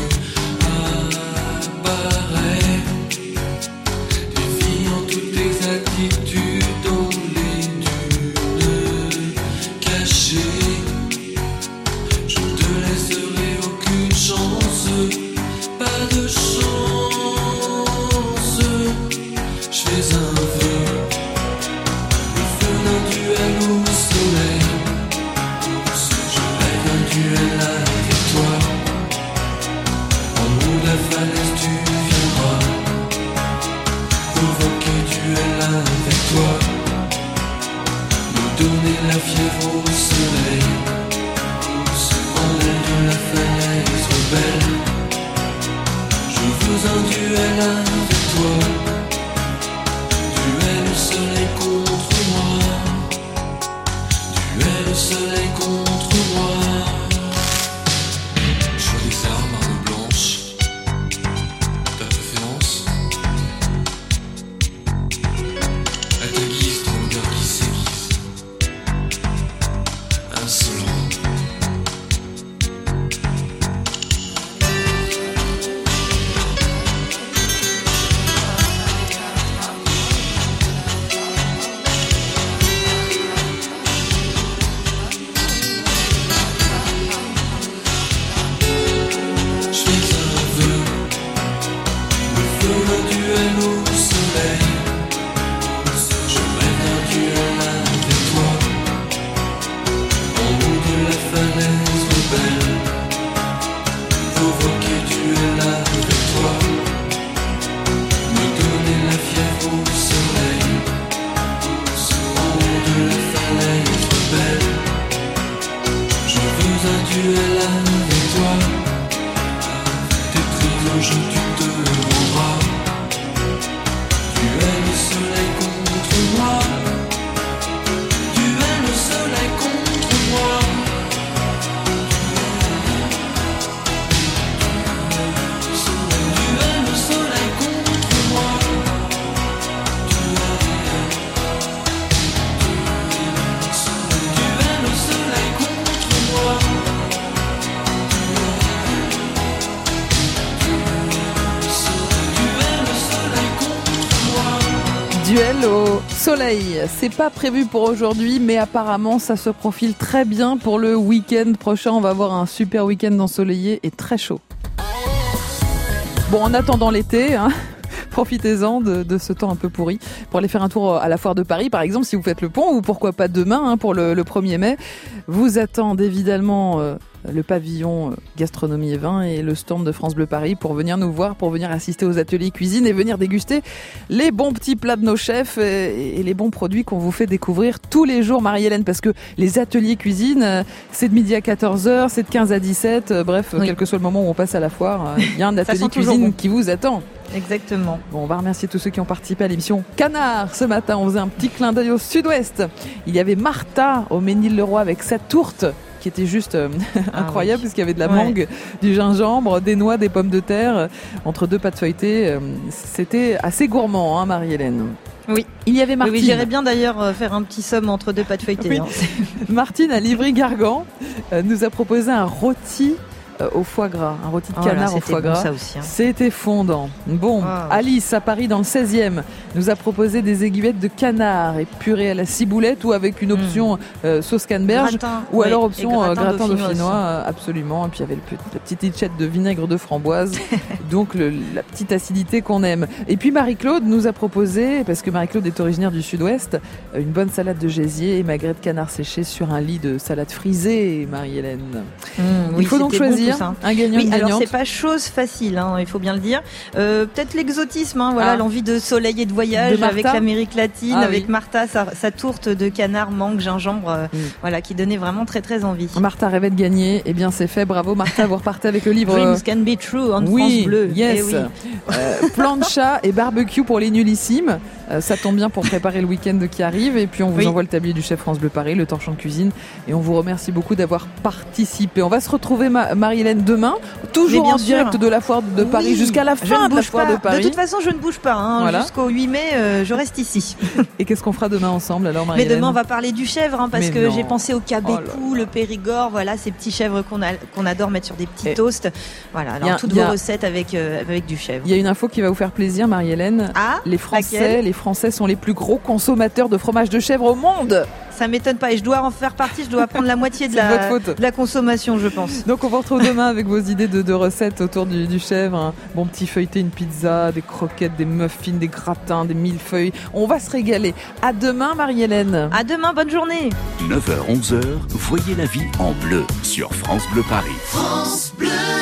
[SPEAKER 17] apparais. Défiant toute exactitude dans les dunes cachées. Je ne te laisserai aucune chance, pas de chance. Je fais un vœu, le feu d'un duel au soleil. Je rêve d'un duel avec toi. En haut de la falaise tu viendras. Provoquer duel avec toi. Me donner la fièvre au soleil. En l'air de la falaise rebelle. Je veux un duel avec toi. Duel au soleil contre moi. Duel au soleil contre moi. Choix des armes, armes blanches. Ta préférence? À ta guise, ton regard qui s'aiguise. Insolent. Je fais un vœu, le feu d'un duel au soleil. Je rêve d'un duel avec toi. En haut de la falaise rebelle. Provoquer duel avec toi. Me donner la fièvre au soleil. En haut de la falaise rebelle. Je veux un duel avec toi. Tes prisons, je tu te rendras. Duel au soleil contre moi. Duel au soleil contre moi. Duel au soleil contre moi. Duel au soleil contre moi.
[SPEAKER 2] Duel au soleil. C'est pas prévu pour aujourd'hui, mais apparemment ça se profile très bien pour le week-end prochain. On va avoir un super week-end ensoleillé et très chaud. Bon, en attendant l'été, hein, profitez-en de, de ce temps un peu pourri pour aller faire un tour à la foire de Paris, par exemple, si vous faites le pont, ou pourquoi pas demain, hein, pour le, le premier mai. Vous attendent évidemment euh, le pavillon euh, gastronomie et vin et le stand de France Bleu Paris pour venir nous voir, pour venir assister aux ateliers cuisine et venir déguster les bons petits plats de nos chefs et, et les bons produits qu'on vous fait découvrir tous les jours, Marie-Hélène, parce que les ateliers cuisine, euh, c'est de midi à quatorze heures, c'est de quinze à dix-sept, euh, bref, oui. Quel que soit le moment où on passe à la foire, il euh, y a un atelier cuisine bon. Qui vous attend.
[SPEAKER 3] Exactement.
[SPEAKER 2] Bon, on va remercier tous ceux qui ont participé à l'émission Canard ce matin. On faisait un petit clin d'œil au sud-ouest. Il y avait Martha au Ménil-le-Roi avec sa tourte qui était juste euh, ah, incroyable, oui. Puisqu'il y avait de la ouais. mangue, du gingembre, des noix, des pommes de terre, euh, entre deux pâtes feuilletées. Euh, c'était assez gourmand, hein, Marie-Hélène.
[SPEAKER 3] Oui.
[SPEAKER 2] Il y avait Martine.
[SPEAKER 3] Oui, oui, j'irais bien d'ailleurs faire un petit somme entre deux pâtes feuilletées. Oui. Hein.
[SPEAKER 2] Martine à Livry-Gargan euh, nous a proposé un rôti au foie gras, un rôti de oh canard là, au foie gras.
[SPEAKER 3] Bon, ça aussi, hein.
[SPEAKER 2] C'était fondant. Bon, oh. Alice à Paris dans le seizième nous a proposé des aiguillettes de canard et purée à la ciboulette ou avec une option mmh. euh, sauce canneberge gratin, ou oui, alors option gratin, gratin dauphinois, dauphinois euh, absolument. Et puis il y avait le, la petite litchette de vinaigre de framboise, donc le, la petite acidité qu'on aime. Et puis Marie-Claude nous a proposé, parce que Marie-Claude est originaire du sud-ouest, une bonne salade de gésier et magret de canard séché sur un lit de salade frisée, Marie-Hélène. Mmh,
[SPEAKER 3] il
[SPEAKER 2] oui, faut donc choisir.
[SPEAKER 3] Bon,
[SPEAKER 2] un gagnant,
[SPEAKER 3] oui,
[SPEAKER 2] une
[SPEAKER 3] alors c'est pas chose facile, hein, il faut bien le dire. Euh, peut-être l'exotisme, hein, voilà, ah. l'envie de soleil et de voyage de avec l'Amérique latine, ah, avec oui. Martha, sa, sa tourte de canard, mangue, gingembre, euh, mm. voilà, qui donnait vraiment très très envie.
[SPEAKER 2] Martha rêvait de gagner, et bien c'est fait, bravo Martha, vous repartez avec le livre.
[SPEAKER 3] Dreams can be true en
[SPEAKER 2] oui,
[SPEAKER 3] France Bleu.
[SPEAKER 2] Yes.
[SPEAKER 3] Eh oui.
[SPEAKER 2] euh, plancha et barbecue pour les nullissimes. Euh, ça tombe bien pour préparer le week-end qui arrive, et puis on vous oui. envoie le tablier du chef France Bleu Paris, le torchon de cuisine, et on vous remercie beaucoup d'avoir participé. On va se retrouver Ma- Marie-Hélène demain, toujours en sûr. direct de la foire de Paris oui, jusqu'à la fin de la foire
[SPEAKER 3] pas.
[SPEAKER 2] de Paris.
[SPEAKER 3] De toute façon, je ne bouge pas. Hein. Voilà. Jusqu'au huit mai, euh, je reste ici.
[SPEAKER 2] Et qu'est-ce qu'on fera demain ensemble alors, Marie-Hélène ?
[SPEAKER 3] Mais demain, on va parler du chèvre, hein, parce
[SPEAKER 2] Mais
[SPEAKER 3] que
[SPEAKER 2] non.
[SPEAKER 3] j'ai pensé au cabécou,
[SPEAKER 2] oh
[SPEAKER 3] le périgord, voilà, ces petits chèvres qu'on, a, qu'on adore mettre sur des petits
[SPEAKER 2] Et
[SPEAKER 3] toasts. Voilà, alors a, toutes vos a... recettes avec, euh, avec du chèvre.
[SPEAKER 2] Il y a une info qui va vous faire plaisir, Marie-Hélène.
[SPEAKER 3] Ah,
[SPEAKER 2] les Français,
[SPEAKER 3] laquelle ?
[SPEAKER 2] les Français sont les plus gros consommateurs de fromage de chèvre au monde.
[SPEAKER 3] Ça m'étonne pas, et je dois en faire partie, je dois prendre la moitié de, la, de la consommation, je pense.
[SPEAKER 2] Donc on vous retrouve demain avec vos idées de, de recettes autour du, du chèvre. Un bon petit feuilleté, une pizza, des croquettes, des muffins, des gratins, des millefeuilles. On va se régaler. À demain, Marie-Hélène.
[SPEAKER 3] À demain, bonne journée.
[SPEAKER 1] neuf heures onze heures, voyez la vie en bleu sur France Bleu Paris.
[SPEAKER 17] France Bleu.